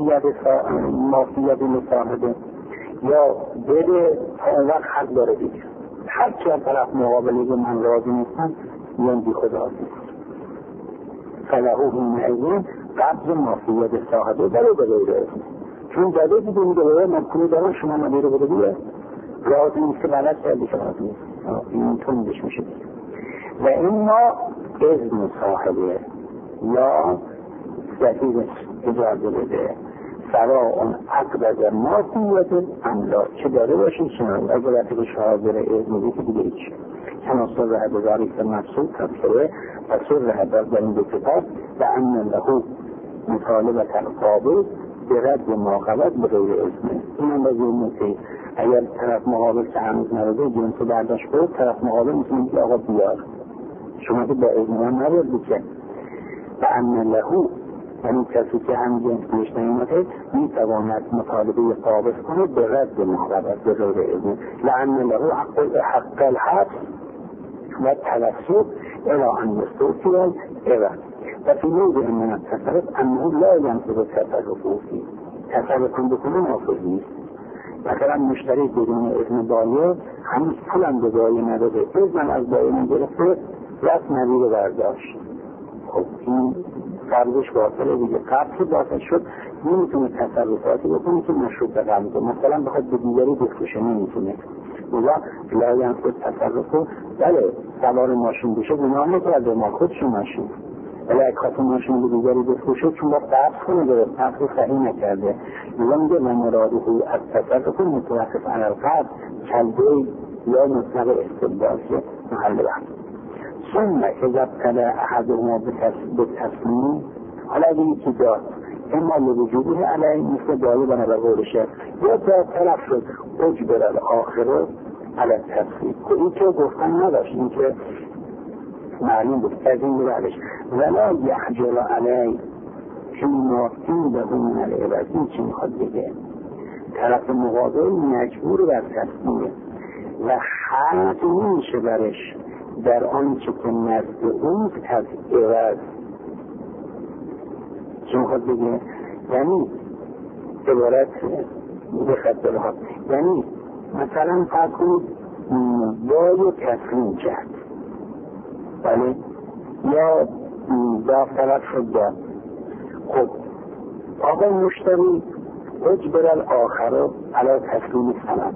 مافیت لصاحبه یا بده تا اون وقت حق داره دیگه. هر چی از طرف مقابلی که من راضی نیستم یعنی بی خدا نیست فلهو حینئذ قبض مافیت صاحبه داره به غیر اذن. چون داده دیگه میگه من پولی دارم شما نمیره بده دیگه راضی نیست که بلد کردی که راضی نیست این تندش میشه. و اما اذن صاحبه یا سفیدش اجازه بده سواء عقد مافیت املا، چه داره باشید شنان اگر وقتی که حاضر اذن بید که دیگه ایچ کناصر رهد ذاریک مقصود تبصره و سر رهد در این دو کتاب و ان له مطالبت القابل به رد ماقبت به غیر اذنه. این هم بازی نکته اگر طرف مقابل که هنوز نرده جنس برداشت بود طرف مقابل میتونید که آقا بیار شما که با اذن من نبردی که و ان له یعنی کسی که هم جنس بیش نمیمده میتواند مطالبه ثابت کنه به رد ماقبت به غیر اذن. لان له حق الحبس و توسط الى ان یستوفی العوض و فی موضع من التصرف انه لا ینقض تصرفه فيه. تصرف کن بکنه نافذ نیست. مثلا مشتری بدون اذن بایع هنوز پولم به بایع نداده اذن از بایع نگرفته رفت نظیر برداشت، خب این قبضش باطله دیگه. قبض باطل شد نمیتونه تصرفاتی بکنه که مشروط به قبضه، مثلا بخواد به دیگری بفروشه نمیتونه بلا لا ینقض تصرفه. بله سوار ماشین بشه گناه نکرده ما خودش ماشین، ولی اگه خواهد ماشین به دیگری بفروشه چون با قبض کنه داره قبض صحیح نکرده میگه میگه من مراده از تصرف متوقف علی القبض کلبه یا مطلق استبداسی محل بحث. ثم اذا ابتدى احدهما به تصمیم، حالا اگه یکی داد اما لوجوده علیه مثل دایه بنا به قول شیخ یا تا طرف شد اجبر الاخره علی التصمیم که این که گفتن نداشت این که معلوم بود از این بردش ولا یحجر علی فیما عنده من العوض. این چی میخواد بگه؟ طرف مقابل مجبور بر تصمیمه و حق نمیشه برش در آنچه که نزد اون از عوض. چی میخواد بگه؟ یعنی عبارت بخطر ها یعنی مثلا فرض کنید بای تسلیم کرد بله یا دافترت شد داد، خب آقا مشتری اجبر الاخره علی تسلیم سلام.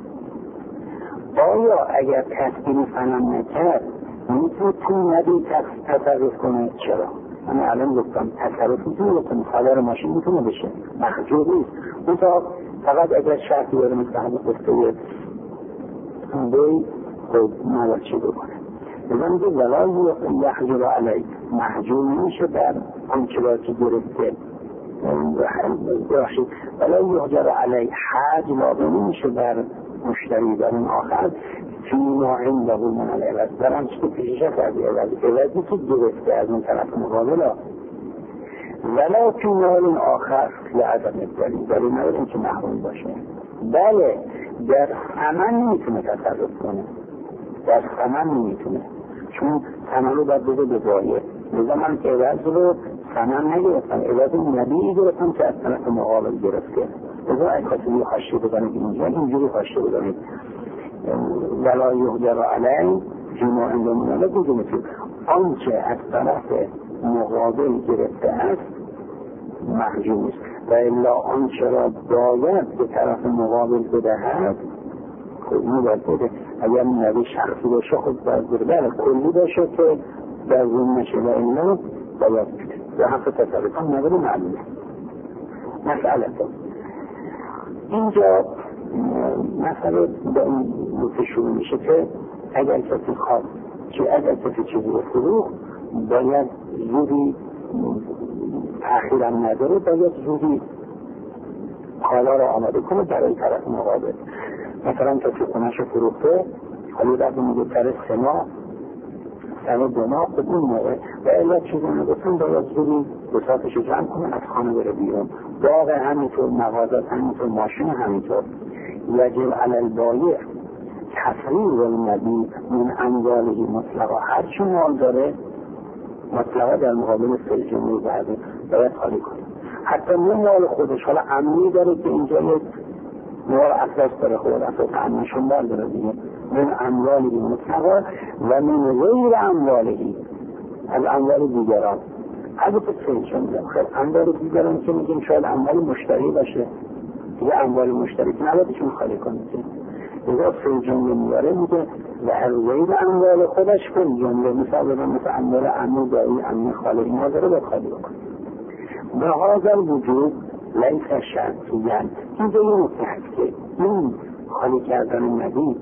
آیا اگر تسلیم سلام نکرد میتونه تو ندی تصرف کنه؟ چرا؟ من الان گفتم تصرف میتونه بکنه، سوار ماشین میتونه بشه محجور نیست. اون تا فقط اگر شرطی داره مثل همه گفته بی خب نباید چی بکنه. بزن که ولا یحجر علی محجور نمیشه در آنچه را که گرفته باشید ولا یحجر علی حج لابه نمیشه بر مشتری در این آخر فیما عنده من العوض در آنچه که پیشش از عوضی که گرفته از اون طرف مقابل ولا فیما این آخر لعدم الدلیل در این مورد که محروم باشه. بله در ثمن نمیتونه تصرف کنه، در ثمن نمیتونه چون ثمن رو باید بده به بایع. لذا من عوض رو ثمن نگرفتم، عوض نبیعی گرفتم که از طرف مقابل گرفته. لذا اگه خواستید حاشیه بزنید اینجا اینجوری حاشیه بزنید ولا یحجر علی فیما عنده من العوض آنچه از طرف مقابل گرفته است محجور نیست و الا آنچه را باید به طرف مقابل بدهد خب اینو باید بده. اگر نبی شخصی باشه خود باید بده، بله کلی باشه که در ضمن نشه و الا باید بده و حق تصرف هم نبیده معلومه. مسئله اینجا مسئله به این نکته شروع میشه که اگر کسی خواست که اگر کسی چیزی رو فروخت باید زودی تأخیرم نداره، باید زودی کالا رو آماده کنه برای طرف مقابل. مثلا کسی خونه‌ش رو فروخته، حالا بعد میگه سر 3 ماه سر 2 ماه خود اون موقع و الا چیزی نگفتن باید زودی بساطش رو جمع کنن از خانه بره بیرون. باغ همینطور، مغازات همینطور، ماشین همینطور. یجب علی البایع تفریق المبیع من امواله مطلقا، هر چی مال داره مطلقا در مقابل سلجمه بعدی باید خالی کنه. حتی نه مال خودش، حالا امنی داره که اینجا یک مال اساس داره، خود اساس امنشون مال داره دیگه، من امواله مطلقا و من غیر امواله، از اموال دیگران. البته سلجمه خیلی اموال دیگران که میگیم شاید اموال مشتری باشه، یه اموال مشتری که نباید چون خالی کنه که اذا فی جمله میاره میگه و از غیر اموال خودش فی جمله، مثل اموال عمو دایی عمو خاله اینا داره باید خالی بکنه. به هذا الوجود لیس شرطیاً، اینجا یه نکته هست که این خالی کردن مبیع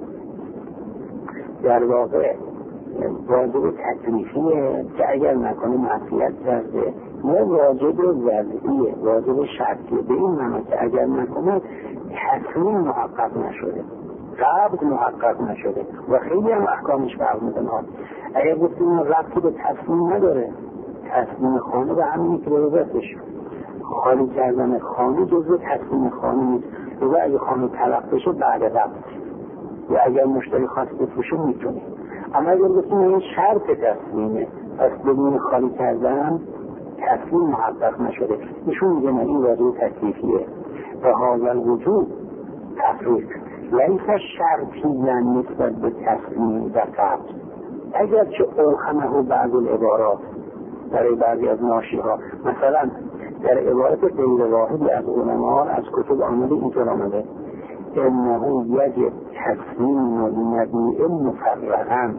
در واقع واجب تکلیفیه که اگر نکنه معصیت کرده، یا واجب وضعیه، واجب شرطیه، به این معنی که اگر نکنه تسلیم محقق نشده، قبض محقق نشده و خیلی هم احکامش فرق میکنه. اگر گفتیم ربطی به تسلیم نداره، تسلیم خانه به همینی که روزتش خالی کردن خانه جزو تسلیم خانه نیست، و اگر خانه طلب بشه بعد قبض یا اگر مشتری خواست بفروشه میتونه. اما اگر گفتیم این شرط تسلیمه، پس بدون خالی کردن تسلیم محقق نشده، ایشون میگه نه این واجب تکلیفیه. و هذا الوجود تفریق لیس شرطیاً نسبت به تسلیم و قبض، اگرچه اوهمه بعض العبارات برای بعضی از ناشیها، مثلا در عبارت غیر واحدی از علما از کتب آمده اینطور آمده انه یجب تسلیم النبیع مفرغاً.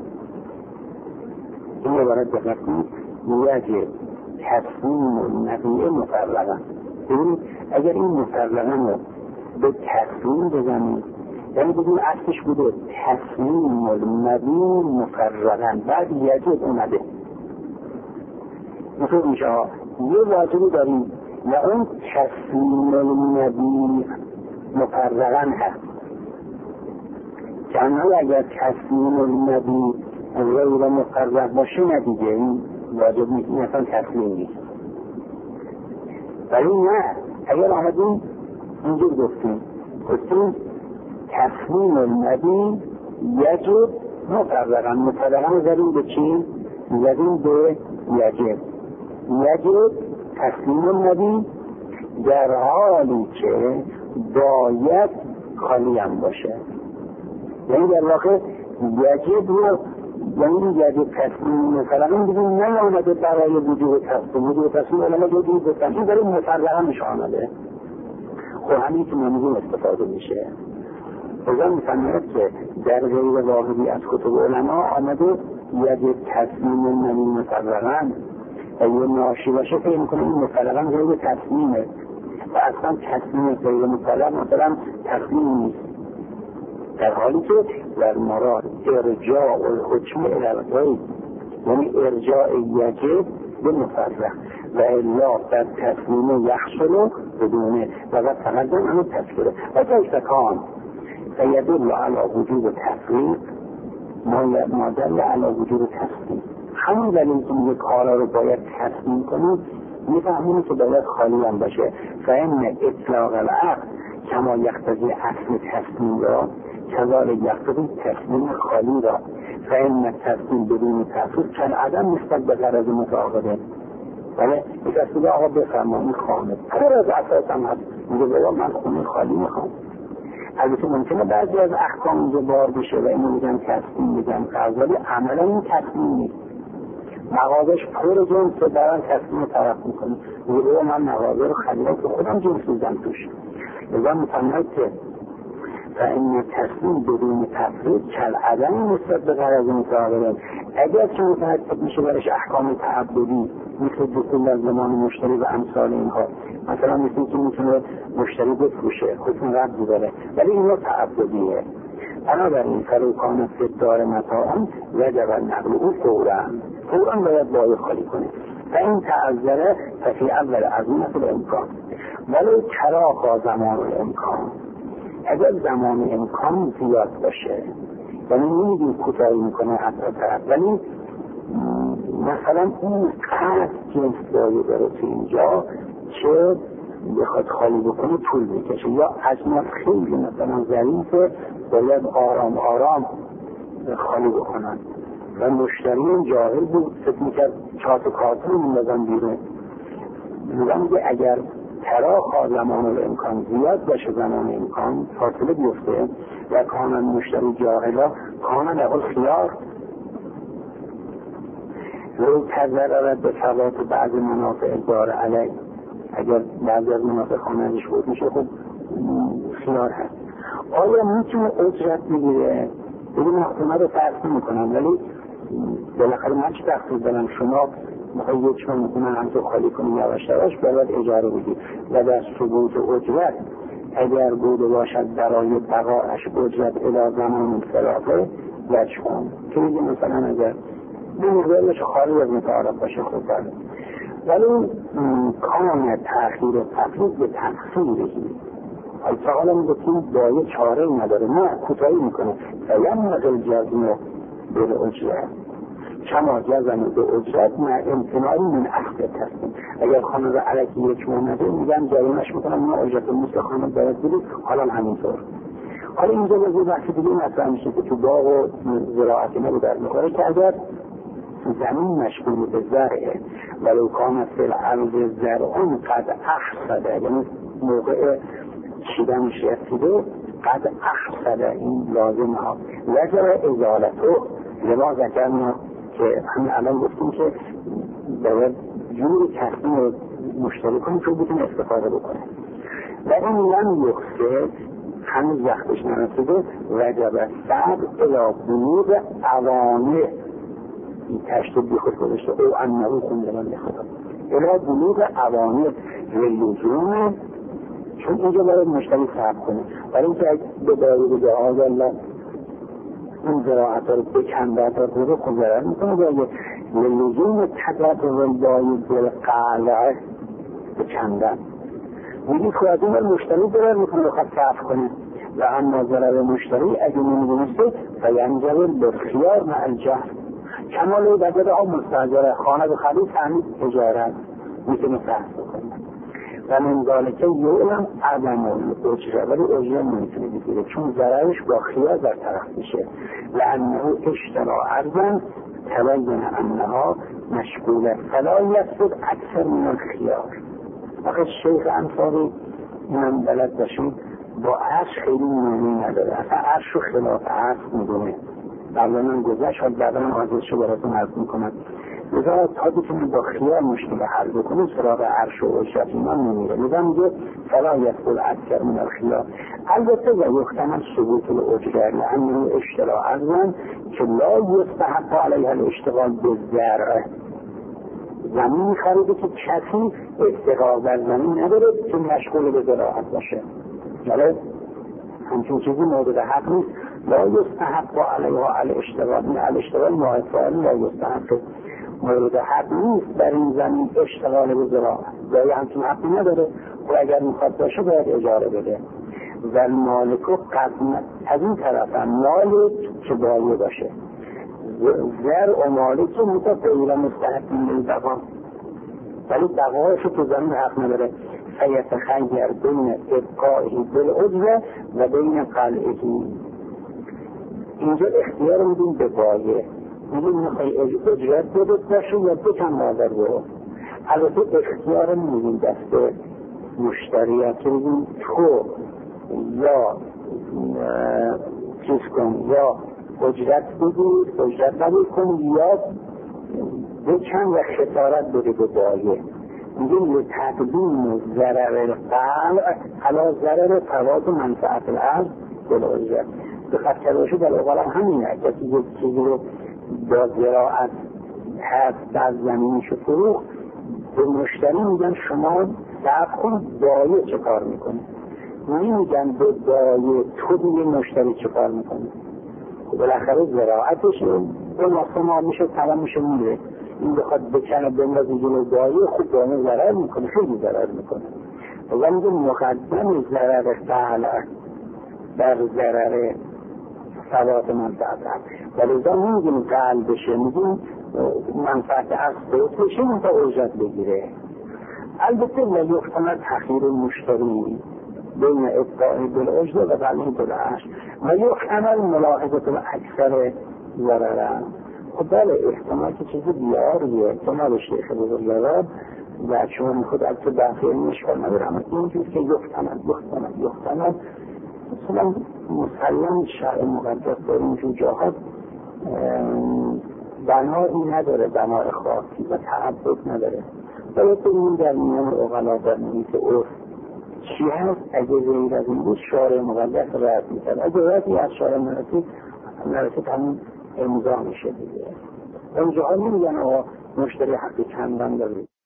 این عبارت دقت کنید، یجب تسلیم النبیع مفرغاً. ببینید اگر این مفرغاً رو به تسلیم بزنید، یعنی بگیم اصلش بوده تسلیم النبیع مفرغاً، بعد یجب اومده، مثل میشه یه واجبی داریم و اون تسلیم النبیع مفرغاً هست که انها اگر تسلیم النبیع غیر مفرغ باشه ندیگه این واجب نیست، این اصلا تسلیم نیست. ولی نه، اگر آمدیم اینجور گفتیم تسلیم النبیع یجب مفرغاً، مفرغاً زدیم به چی؟ زدیم به یجب تسلیم النبیع در حالی که باید خالی هم باشه. یعنی در واقع یجب رو، یعنی یجب تسلیم مفرغاً بگیم نیامده برای وجوب تسلیم. وجوب تسلیم علما جدید گفتن این برای مفرغاً میشه آمده. خب همین که نمیدون استفاده میشه. بازم میفهمید که در غیر واحدی از کتب علما آمده یجب تسلیم النبیع مفرغاً و یه ناشی باشه فکر میکنه این مفرغاً غیر تسلیمه و اصلا تسلیم غیر مفرغ مثلا تسلیم نیست، در حالی که در مراد ارجاع الحکم الی الغیر، یعنی ارجاع یجب به مفرغ و الا در تسلیم یحصل بدونه و تقدم همون تذکره و جایستکان و یدل علی وجود تفریق ما دل علی وجود تسلیم. همون دلیل که میگه کارا رو باید تسلیم کنید میفهمونی که باید خالی هم باشه. فإن اطلاق العقد کما یقتضی اصل تسلیم را کذالک یقتضی تسلیم خالی را. فإن تسلیم بدون تفریق کل عدم نسبت به غرض متعاقده. ولی یک اصلا آقا بفرمانی خانه پر از اساس هم هست، میگه بابا من خونه خالی میخوام. البته ممکنه بعضی از احکام اینجا بار بشه و اینو میگن تسلیم میگن قرض، ولی عملا این تسلیم نیست. مغازش پر جنس دارن تسلیم طرف میکنه، میگه من مغازه رو خریدم که خودم جنس میزن توش. لذا مفهمید که فإن تسلیم بدون تفریق کل عدم نسبت به غرض متعاقده. اگر که متحقق میشه برش احکام تعبدی مثل دخول در زمان مشتری و امثال اینها، مثلا مثل که میتونه مشتری بفروشه حکم رد داره، ولی این رو تعبدیه. بنابراین فروکان دار متاعا وجب النقل او فوراً باید باید خالی کنه و این تعذره ففی اول عظیمت الامکان. ولی تراخا زمان امکان، اگر زمان امکان زیاد باشه یعنی نمیدیم کوتاهی میکنه حتی طرف، ولی مثلا اون قدر جنس دایی داره تو اینجا که بخواد خالی بکنه طول میکشه، یا اجناس خیلی مثلا ظریفه باید آرام آرام خالی بکنن و مشتری جاهل بود فکر میکرد 4 کارتون میندازن بیرون. میگه اگر تراخا زمان الامکان زیاد باشه زمان امکان فاصله بیفته و کانن مشتری جاهلا کانن اول خیار رو تضررت به ثبات بعض منافع دار علی، اگر بعضی از منافع خانه‌اش بود میشه خب خیار هست. آیا میتونه اجرت بگیره؟ بگه من خونه رو فرض نمی‌کنم ولی بالاخره من چه تخصیص دارم، شما میخوای یک شما میکنن همتو خالی کنی یواش یواش باید اجاره بگیر و در ثبوت اجرت اگر بوده باشد برای بقایش اجرت الى زمان فراغه وجه کن که میگه مثلا اگر بمقدار باشه خالی از متعارف باشه خوب بله، ولی کانه تأخیر و تفریض به تقصیرهی حالا میگه دایه چاره نداره نه کوتاهی میکنه فیم نقل جزمه به اجرت کما جزمه به اجرت نه امتناعی من اخذ تسلیم. اگر خانه رو علیکی یک مونده میگن جریمش میکنم نه اجرت مثل خانه باید بودید حالا همینطور. حالا اینجا به بحث دیگه مطرح میشه که تو باغ و زراعتی نبود در میخوره که اگر زمین مشغول به زرعه ولو کانت فی الارض زرعون قد احصده، یعنی موقع چیدنش رسیده قد احصده این لازم ها وجب ازالته لما ذکرنا که همین الان گفتیم که باید جوری تصمیم مشتری کنیم که بتونه استفاده بکنه و این لم یخصه هنوز وقتش نرسیده وجب صبر الى بلوغ اوانه این تشتیب بی خود گذاشته او انهو خونده من بخدا الى بلوغ اوانه لزومه، چون اینجا باید مشتری صبر کنه برای اینکه به داری بگه آقا الله این زراعت ها رو بکنده تا رو خود ضرر میکنه باید لزوم تدرد و باید بالقلعه بکندن میگه که از این مشتری ضرر میکنه بخواد صبر کنه و اما ضرر مشتری اگه نمیدونسته فینجبر بخیار مع الجهل کماله بجده ها مستاجره خانه بخرید همین تجارت میتونه صبر کنه و من ذالکه یعلم عدم اجره ولی اجره نمیتونه بگیره چون ضررش با خیار در طرف میشه و انه اشترا ارزن تبین انها مشغوله فلا یسد اکثر من الخیار. وقت شیخ انصاری من بلد باشید با عرش خیلی معنی نداره، اصلا عرش رو خلاف عرش میدونه قبلا من گذشت بعدا من حاضرش رو براتون عرض میکنم لذا تا بتونه با خیار مشکل حل بکنه سراغ عرش و اجرت ایمان نمیره لذا میگه فلا یسد اکثر من الخیار. البته و یختمن ثبوت الاجره لانه اشترا ارزن که لا یستحق علیها الاشتغال بالزرع، زمین خریده که کسی استقلال در زمین نداره که مشغول به زراعت باشه ولی همچون چیزی مورد حق نیست. لا یستحق علیها الاشتغال، الاشتغال معطل لا یستحق مورد حق نیست در این زمین اشتغال به زراعت ولی همچون حقی نداره و اگر میخواد باشه باید اجاره بده و مالکو قدم از این طرف هم مالک که بایه باشه زر و مالک میتا غیر مستحق این بقا ولی بقایش تو زمین حق نداره فیتخیر بین ابقایی بالعجره و بین قلعهی. اینجا اختیار میدیم به بایه میگیم میخوای اجرت بدت باشه یا بکن مادر برو. البته اختیار میدیم دست مشتری که میگیم تو یا چیز کن یا اجرت بگیر اجرت نبید کن یا بکن و خسارت بده به بایه. میگیم یه تقدیم ضرر القلع علا ضرر فوات منفعت الارض بالاجرت بخط کرده باشه در اقلا همینه کسی یک چیزی رو با زراعت هست از زمینش فروخ به مشتری میگن شما صبر کن بایه چه کار میکنه نمیگن به بایه تو دیگه مشتری چه کار میکنه بالاخره زراعتش به مصمم میشه تمام میشه میره این بخواد بکنه بندازی جلو بایه خود بایه ضرر میکنه خیلی ضرر میکنه ولی مقدم ضرر فعل در ضرر ثواب منفعت ولی دا نمیگیم فعل بشه، میگیم منفعت اصل بشه منفع اجرت بگیره. البته ولیفتمد تخییر مشتری بین ابقاء بالاجر و تعلیم بالاجر و یحتمل ملاحظه اکثر ضررن. خب بله احتمال که چیزی بیاریه احتمال شیخ بزرگوار و شما میخود از تو داخل مشکل ندارم اینجور که یحتمل مثلا مسلم شرع مقدس در اینجور جاها بنایی نداره، بنای خاصی و تعبد نداره. باید این در میان اغلا در محیط عرف چی هست؟ اگه غیر از این بود شارع مقدس رد میکرد، اگه ردی از شارع نرسید همون امضا میشه دیگه. اونجاها نمیگن مشتری حقی چندان دارید.